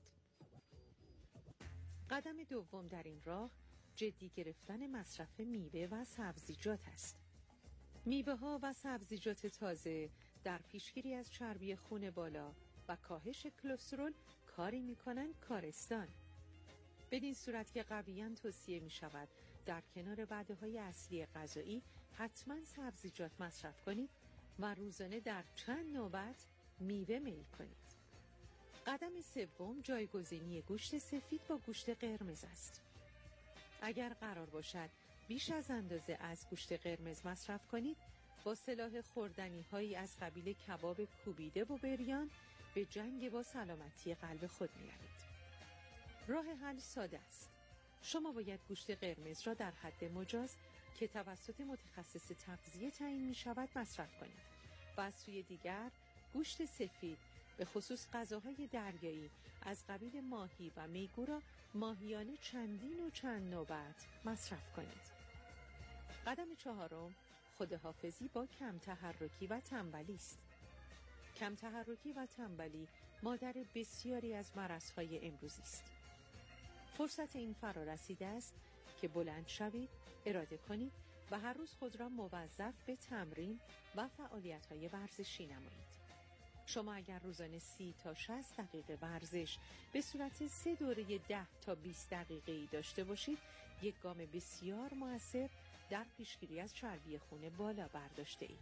[SPEAKER 20] قدم دوم در این راه جدی گرفتن مصرف میوه و سبزیجات است. میوه‌ها و سبزیجات تازه در پیشگیری از چربی خون بالا و کاهش کلسترول کاری می‌کنند کارستان. بدین صورت که قویاً توصیه می‌شود در کنار وعده‌های اصلی غذایی حتما سبزیجات مصرف کنید و روزانه در چند نوبت میوه میل کنید. قدم سوم جایگزینی گوشت سفید با گوشت قرمز است. اگر قرار باشد بیش از اندازه از گوشت قرمز مصرف کنید، با سلاح خوردنی‌هایی از قبیل کباب کوبیده و بریان به جنگ با سلامتی قلب خود می‌روید. راه حل ساده است. شما باید گوشت قرمز را در حد مجاز که توسط متخصص تغذیه تعیین می‌شود مصرف کنید و از سوی دیگر گوشت سفید به خصوص غذاهای دریایی از قبیل ماهی و میگو را ماهیانه چندین و چند نوبت مصرف کنید. قدم چهارم خداحافظی با کم تحرکی و تنبلی است. کم تحرکی و تنبلی مادر بسیاری از مرض‌های امروزی است. فرصت این فرا رسیده است که بلند شوید، اراده کنید و هر روز خود را موظف به تمرین و فعالیت‌های ورزشی نمایید. شما اگر روزانه 30 تا 60 دقیقه ورزش به صورت 3 دوره 10 تا 20 دقیقه‌ای داشته باشید، یک گام بسیار مؤثر در پیشگیری از چربی خون بالا برداشته اید.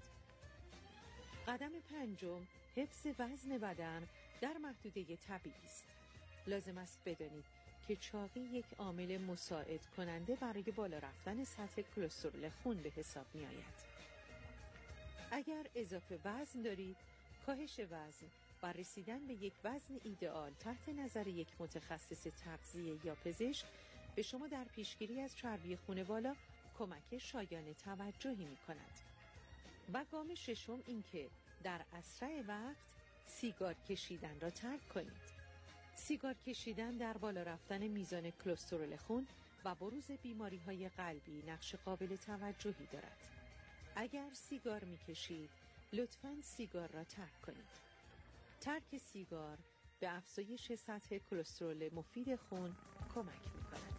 [SPEAKER 20] قدم پنجم حفظ وزن بدن در محدوده طبیعی است. لازم است بدانید که چاقی یک عامل مساعد کننده برای بالا رفتن سطح کلسترول خون به حساب می آید. اگر اضافه وزن دارید، کاهش وزن و رسیدن به یک وزن ایدئال تحت نظر یک متخصص تغذیه یا پزشک به شما در پیشگیری از چربی خون بالا کمک شایان توجهی می کند. و گام ششم این که در اسرع وقت سیگار کشیدن را ترک کنید. سیگار کشیدن در بالا رفتن میزان کلسترول خون و بروز بیماری‌های قلبی نقش قابل توجهی دارد. اگر سیگار می‌کشید، لطفاً سیگار را ترک کنید. ترک سیگار به افزایش سطح کلسترول مفید خون کمک می‌کند.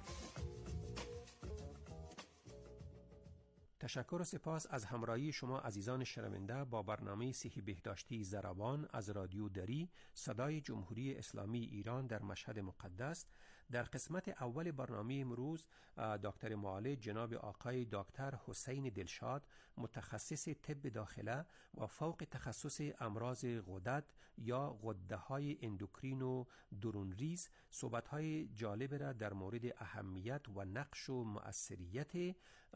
[SPEAKER 18] تشکر و سپاس از همراهی شما عزیزان شنونده با برنامه صحی بهداشتی ضربان از رادیو دری صدای جمهوری اسلامی ایران در مشهد مقدس در قسمت اول برنامه امروز دکتر معالج جناب آقای دکتر حسین دلشاد، متخصص طب داخله و فوق تخصص امراض غدد یا غده‌های اندوکرین و درونریز، صحبت‌های جالب را در مورد اهمیت و نقش و مؤثریت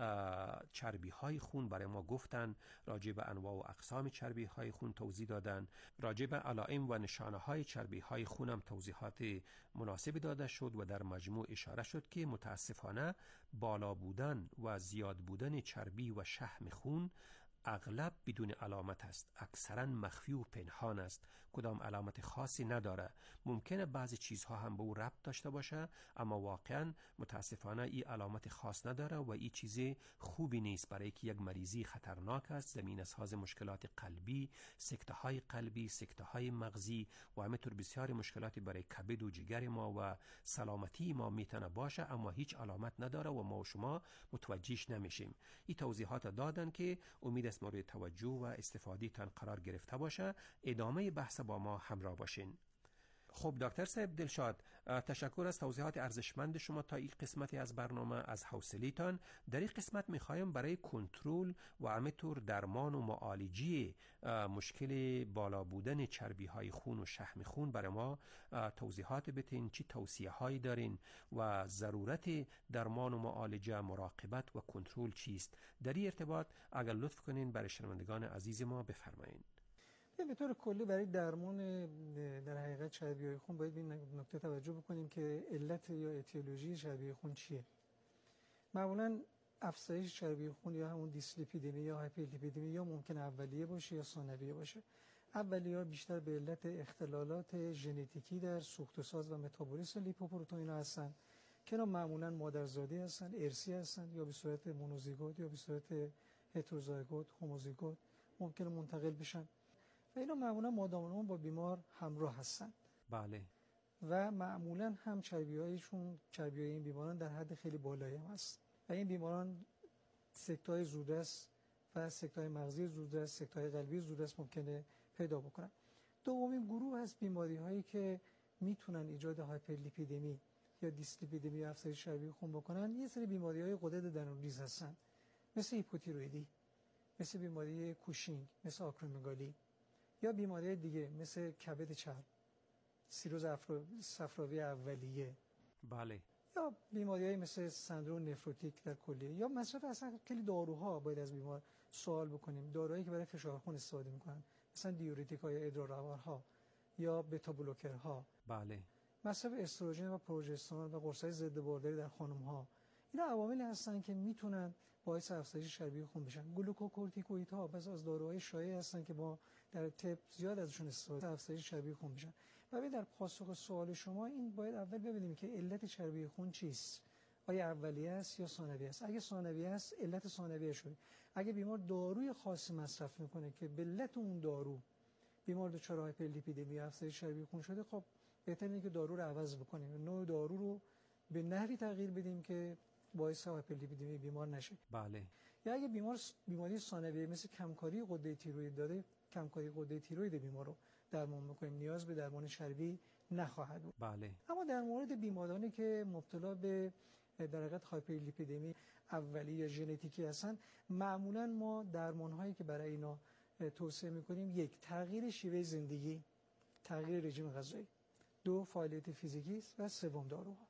[SPEAKER 18] چربی‌های خون برای ما گفتن. راجع به انواع و اقسام چربی‌های خون توضیح دادن، راجع به علائم و نشانه‌های چربی‌های خون هم توضیحات مناسبی داده شد و در مجموع اشاره شد که متاسفانه بالا بودن و زیاد بودن چربی و شحم خون اغلب بدون علامت است، اکثرا مخفی و پنهان است، کدام علامت خاصی نداره. ممکنه بعضی چیزها هم به او ربط داشته باشه، اما واقعا متاسفانه این علامت خاص نداره و این چیز خوبی نیست، برای که یک مریضی خطرناک است، زمین ساز مشکلات قلبی، سکته های قلبی، سکته های مغزی و همینطور بسیار مشکلاتی برای کبد و جگر ما و سلامتی ما میتونه باشه، اما هیچ علامت نداره و ما و شما متوجهش نمیشیم. این توضیحات دادن که امید است مورد توجه و استفاده تان قرار گرفته باشه. ادامه بحث با ما همراه باشین. خب دکتر صاحب دلشاد، تشکر از توضیحات ارزشمند شما تا این قسمتی از برنامه، از حوصله‌تان. در این قسمت می‌خوایم برای کنترل و همینطور درمان و معالجه مشکل بالا بودن چربی‌های خون و شحم خون برای ما توضیحات بتین، چی توصیه‌هایی دارین و ضرورت درمان و معالجه، مراقبت و کنترل چیست؟ در این ارتباط اگر لطف کنین برای شنوندگان عزیز ما بفرمایید.
[SPEAKER 19] به طور کلی برای درمان در حقیقت چربی‌های خون باید به این نکته توجه بکنیم که علت یا اتیولوژی چربی خون چیه. معمولاً افزایش چربی خون یا همون دیسلیپیدمی یا هایپرلیپیدمی یا ممکن اولیه باشه یا ثانویه باشه. اولیه‌ها بیشتر به علت اختلالات ژنتیکی در سوخت‌وساز و متابولیسم لیپوپروتئین‌ها هستن که اینا معمولاً مادرزادی هستن، ارثی هستن، یا به صورت مونوزیگوت یا به صورت هتروزایگوت، هوموزیگوت ممکنه منتقل بشن و اینا معمولا مادام با بیمار همراه هستن.
[SPEAKER 18] بله.
[SPEAKER 19] و معمولا هم چربی‌های این بیماران در حد خیلی بالایی هم هست و این بیماران سکته‌های زودرس و سکته‌های مغزی زودرس، سکته‌های قلبی زودرس ممکنه پیدا بکنن. دومین گروه از بیماری‌هایی که میتونن ایجاد هایپرلیپیدمی یا دیسلیپیدمی یا افزایش چربی خون بکنن، یه سری بیماری‌های غدد درونریز هستن، مثل هیپوتیروئیدی، مثل بیماری کوشینگ، مثل آکرومگالی، یا بیماری دیگه مثل کبد چرب، سیروز صفراوی اولیه،
[SPEAKER 18] بله،
[SPEAKER 19] یا بیماری‌های مثل سندروم نفروتیک در کلیه، یا مصرف اصلا خیلی داروها باید از بیمار سوال بکنیم، داروهایی که برای فشار خون استفاده میکنن، مثلا دیورتیک‌ها یا ادرارآورها یا بتا بلوکرها.
[SPEAKER 18] بله.
[SPEAKER 19] مصرف استروژن و پروژسترون و قرص‌های ضد بارداری در خانم‌ها، اینا عواملی هستن که میتونن باعث افزایش چربی خون بشن. گلوکوکورتیکوئیدها بعضی از داروهای شایع هستن که ما در طب زیاد ازشون استفاده افزایش چربی خون بشن. و در پاسخ سوال شما این باید اول ببینیم که علت چربی خون چیست. آیا اولیه است یا ثانویه است؟ اگه ثانویه است علت ثانویه شده. اگه بیمار داروی خاصی مصرف میکنه که به علت اون دارو بیمار دچار هایپرلیپیدمی یا افزایش چربی خون شده، خب بهتره اینه که دارو رو عوض بکنیم، نوع دارو رو به نحوی تغییر بدیم که باعث هایپرلیپیدمی بیمار نشه.
[SPEAKER 18] بله.
[SPEAKER 19] یا اگه بیماری ثانویه مثل کمکاری غده تیروئید داره، کمکاری غده تیروئید بیمار رو درمان می‌کنیم، نیاز به درمان چربی نخواهد بود.
[SPEAKER 18] بله.
[SPEAKER 19] اما در مورد بیمارانی که مبتلا به در حقیقت هایپرلیپیدمی اولیه یا ژنتیکی هستن، معمولاً ما درمان‌هایی که برای اینا توصیه می‌کنیم، یک، تغییر شیوه زندگی، تغییر رژیم غذایی، دو، فعالیت فیزیکی و سوم داروها.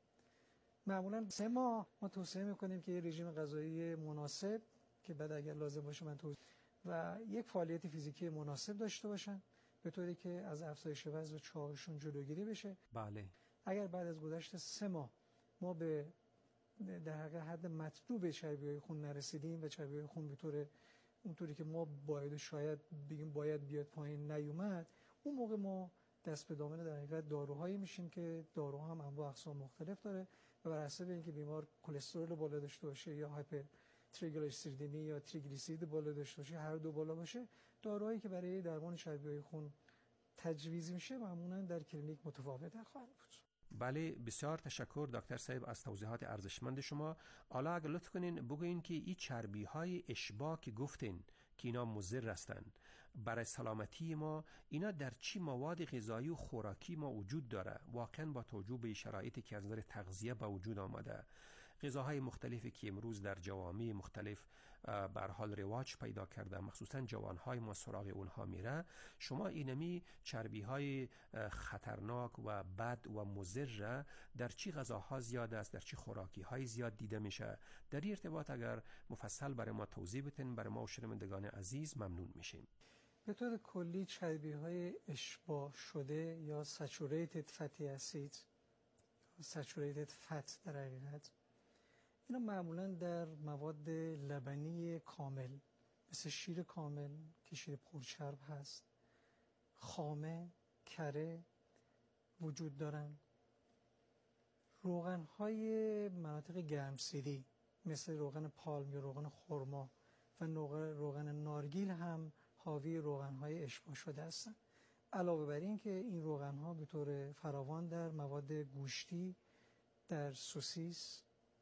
[SPEAKER 19] معمولاً 3 ماه ما توصیه می‌کنیم که یه رژیم غذایی مناسب که بعد اگر لازم باشه من توضیح و یک فعالیت فیزیکی مناسب داشته باشن به طوری که از افزایش وزن و چاقشون جلوگیری بشه.
[SPEAKER 18] بله.
[SPEAKER 19] اگر بعد از گذشت 3 ماه ما به در حقیقت حد مطلوب چربی‌های خون نرسیدیم و چربی‌های خون به طور اونطوری که ما باید شاید بگیم باید بیاد پایین نیومد، اون موقع ما دست به دامن در حقیقت داروهایی میشیم که داروها هم انواع اقسام مختلف داره و بر حسب اینکه بیمار کلسترول بالا داشته باشه یا هایپر تریگلیسیریدمی یا تریگلیسیرید بالا داشته باشه، هر دو بالا باشه، داروهایی که برای درمان چربی‌های خون تجویز میشه معمولاً در کلینیک متفاوت خواهد بود.
[SPEAKER 18] بله، بسیار تشکر دکتر صاحب از توضیحات ارزشمند شما. حالا اگر لطف کنین بگوین که این چربی‌های اشباع که گفتین که اینا مضر هستند، برای سلامتی ما اینا در چی مواد غذایی و خوراکی ما وجود داره. واقعا با توجه به شرایطی که از نظر تغذیه به وجود آمده، غذاهای مختلفی که امروز در جوامع مختلف به حال رواج پیدا کرده، مخصوصا جوانهای ما سراغ اونها میره، شما اینمی چربیهای خطرناک و بد و مضر در چی غذاها زیاد است، در چی خوراکی های زیاد دیده میشه؟ در این ارتباط اگر مفصل برای ما توضیح بدین، برای ما و شنوندگان عزیز ممنون میشیم.
[SPEAKER 19] به طور کلی چربی‌های اشباع شده یا saturated fatty acids، saturated fat در حقیقت، اینا معمولاً در مواد لبنی کامل مثل شیر کامل که شیر پرچرب هست، خامه، کره وجود دارن. روغن‌های مناطق گرمسیری مثل روغن پالم یا روغن خرما و روغن نارگیل هم حاوی روغن‌های اشباع شده هستند. علاوه بر این که این روغن‌ها به طور فراوان در مواد گوشتی، در سوسیس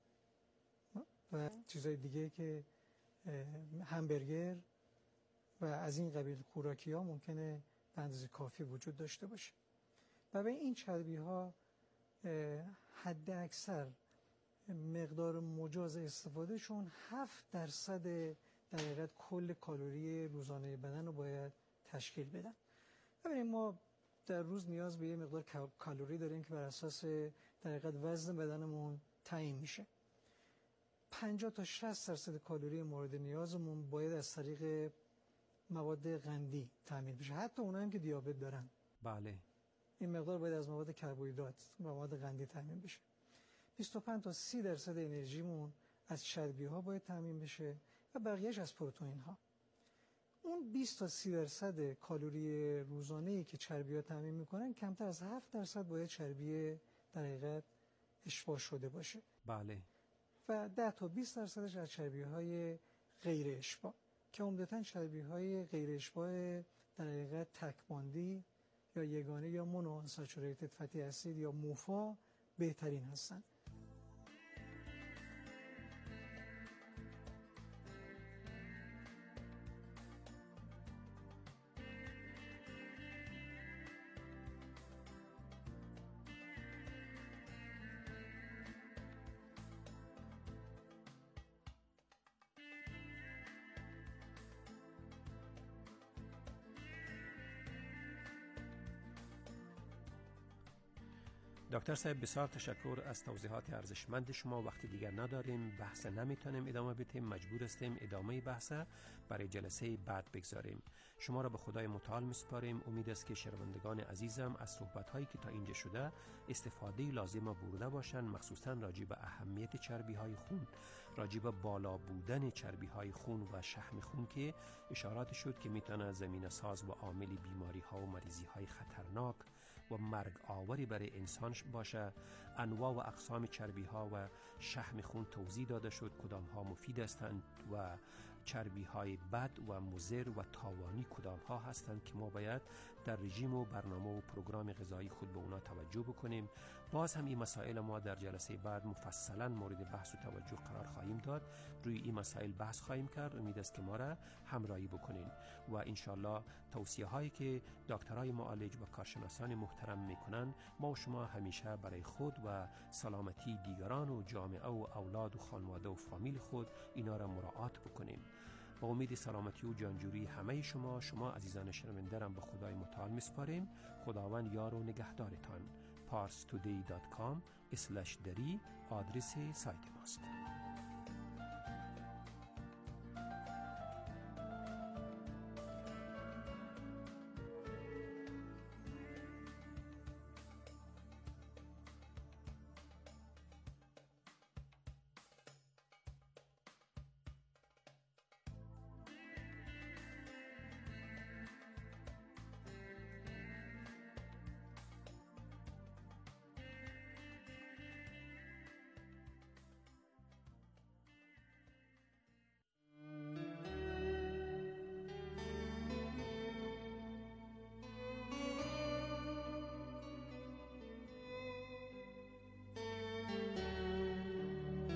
[SPEAKER 19] و چیزهای دیگه که همبرگر و از این قبیل خوراکی‌ها ممکنه به اندازه کافی وجود داشته باشه. و به این چربی‌ها حد اکثر مقدار مجاز استفادهشون 7% در حقیقت کل کالری روزانه بدن رو باید تشکیل بدن. ببینید ما در روز نیاز به یه مقدار کالری داریم که بر اساس در حقیقت وزن بدنمون تعیین میشه. 50 تا 60% کالری مورد نیازمون باید از طریق مواد قندی تامین بشه، حتی اونایی که دیابت دارن.
[SPEAKER 18] بله.
[SPEAKER 19] این مقدار باید از مواد کربوهیدرات و مواد قندی تامین بشه. 25 تا 30% انرژیمون از چربی‌ها باید تامین بشه و بقیه‌اش از پروتئین‌ها. اون 20 تا 30% کالری روزانه‌ای که چربی‌ها تامین می‌کنن، کمتر از 7% باید چربی در حقیقت اشباع شده باشه.
[SPEAKER 18] بله.
[SPEAKER 19] و 10 تا 20% از چربی‌های غیر اشباع که عمدتاً چربی‌های غیر اشباع در حقیقت تک‌باندی یا یگانه یا مونو unsaturated fatty acid یا موفا بهترین هستن.
[SPEAKER 18] دکتر صاحب بسیار تشکر از توضیحات ارزشمند شما. وقتی دیگر نداریم، بحث نمیتونیم ادامه بدیم، مجبور هستیم ادامه بحث برای جلسه بعد بگذاریم. شما را به خدای متعال میسپاریم. امید است که شنوندگان عزیزم از صحبت هایی که تا اینجا شده استفاده لازم برده باشند، مخصوصا راجع به اهمیت چربی های خون، راجع به بالا بودن چربی های خون و شحم خون که اشارات شد که میتونه زمینه ساز و عامل بیماری ها و مریضی های خطرناک و مرگ آوری برای انسان باشه. انواع و اقسام چربی ها و شحم خون توضیح داده شد، کدام ها مفید هستند و چربی های بد و مضر و تاوانی کدام ها هستند که ما باید در رژیم و برنامه و پروگرام غذایی خود به اونا توجه بکنیم. باز هم این مسائل ما در جلسه بعد مفصلا مورد بحث و توجه قرار خواهیم داد. روی این مسائل بحث خواهیم کرد. امید است که ما را همراهی بکنین و انشالله توصیه هایی که دکترای معالج و کارشناسان محترم میکنن ما و شما همیشه برای خود و سلامتی دیگران و جامعه و اولاد و خانواده و فامیل خود اینا را مراعات بکنیم. با امید سلامتی و جانجوری همه شما عزیزان شنونده را به خدای متعال میسپاریم. خداوند یار و نگهدارتان. parstoday.com/dari آدرس سایت ماست.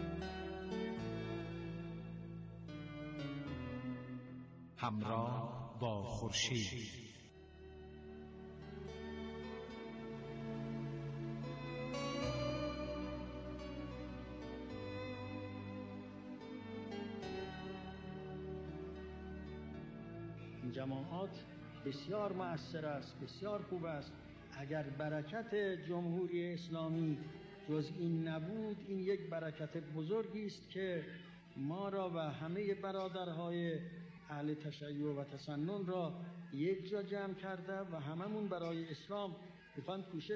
[SPEAKER 8] همراه با خورشید.
[SPEAKER 21] این جماعات بسیار مؤثر است، بسیار خوب است. اگر برکت جمهوری اسلامی جز این نبود، این یک برکت بزرگی است که ما را و همه برادرهای اهل تشیع و تسنن را یک جا جمع کرده و هممون برای اسلام بخوایم کوشش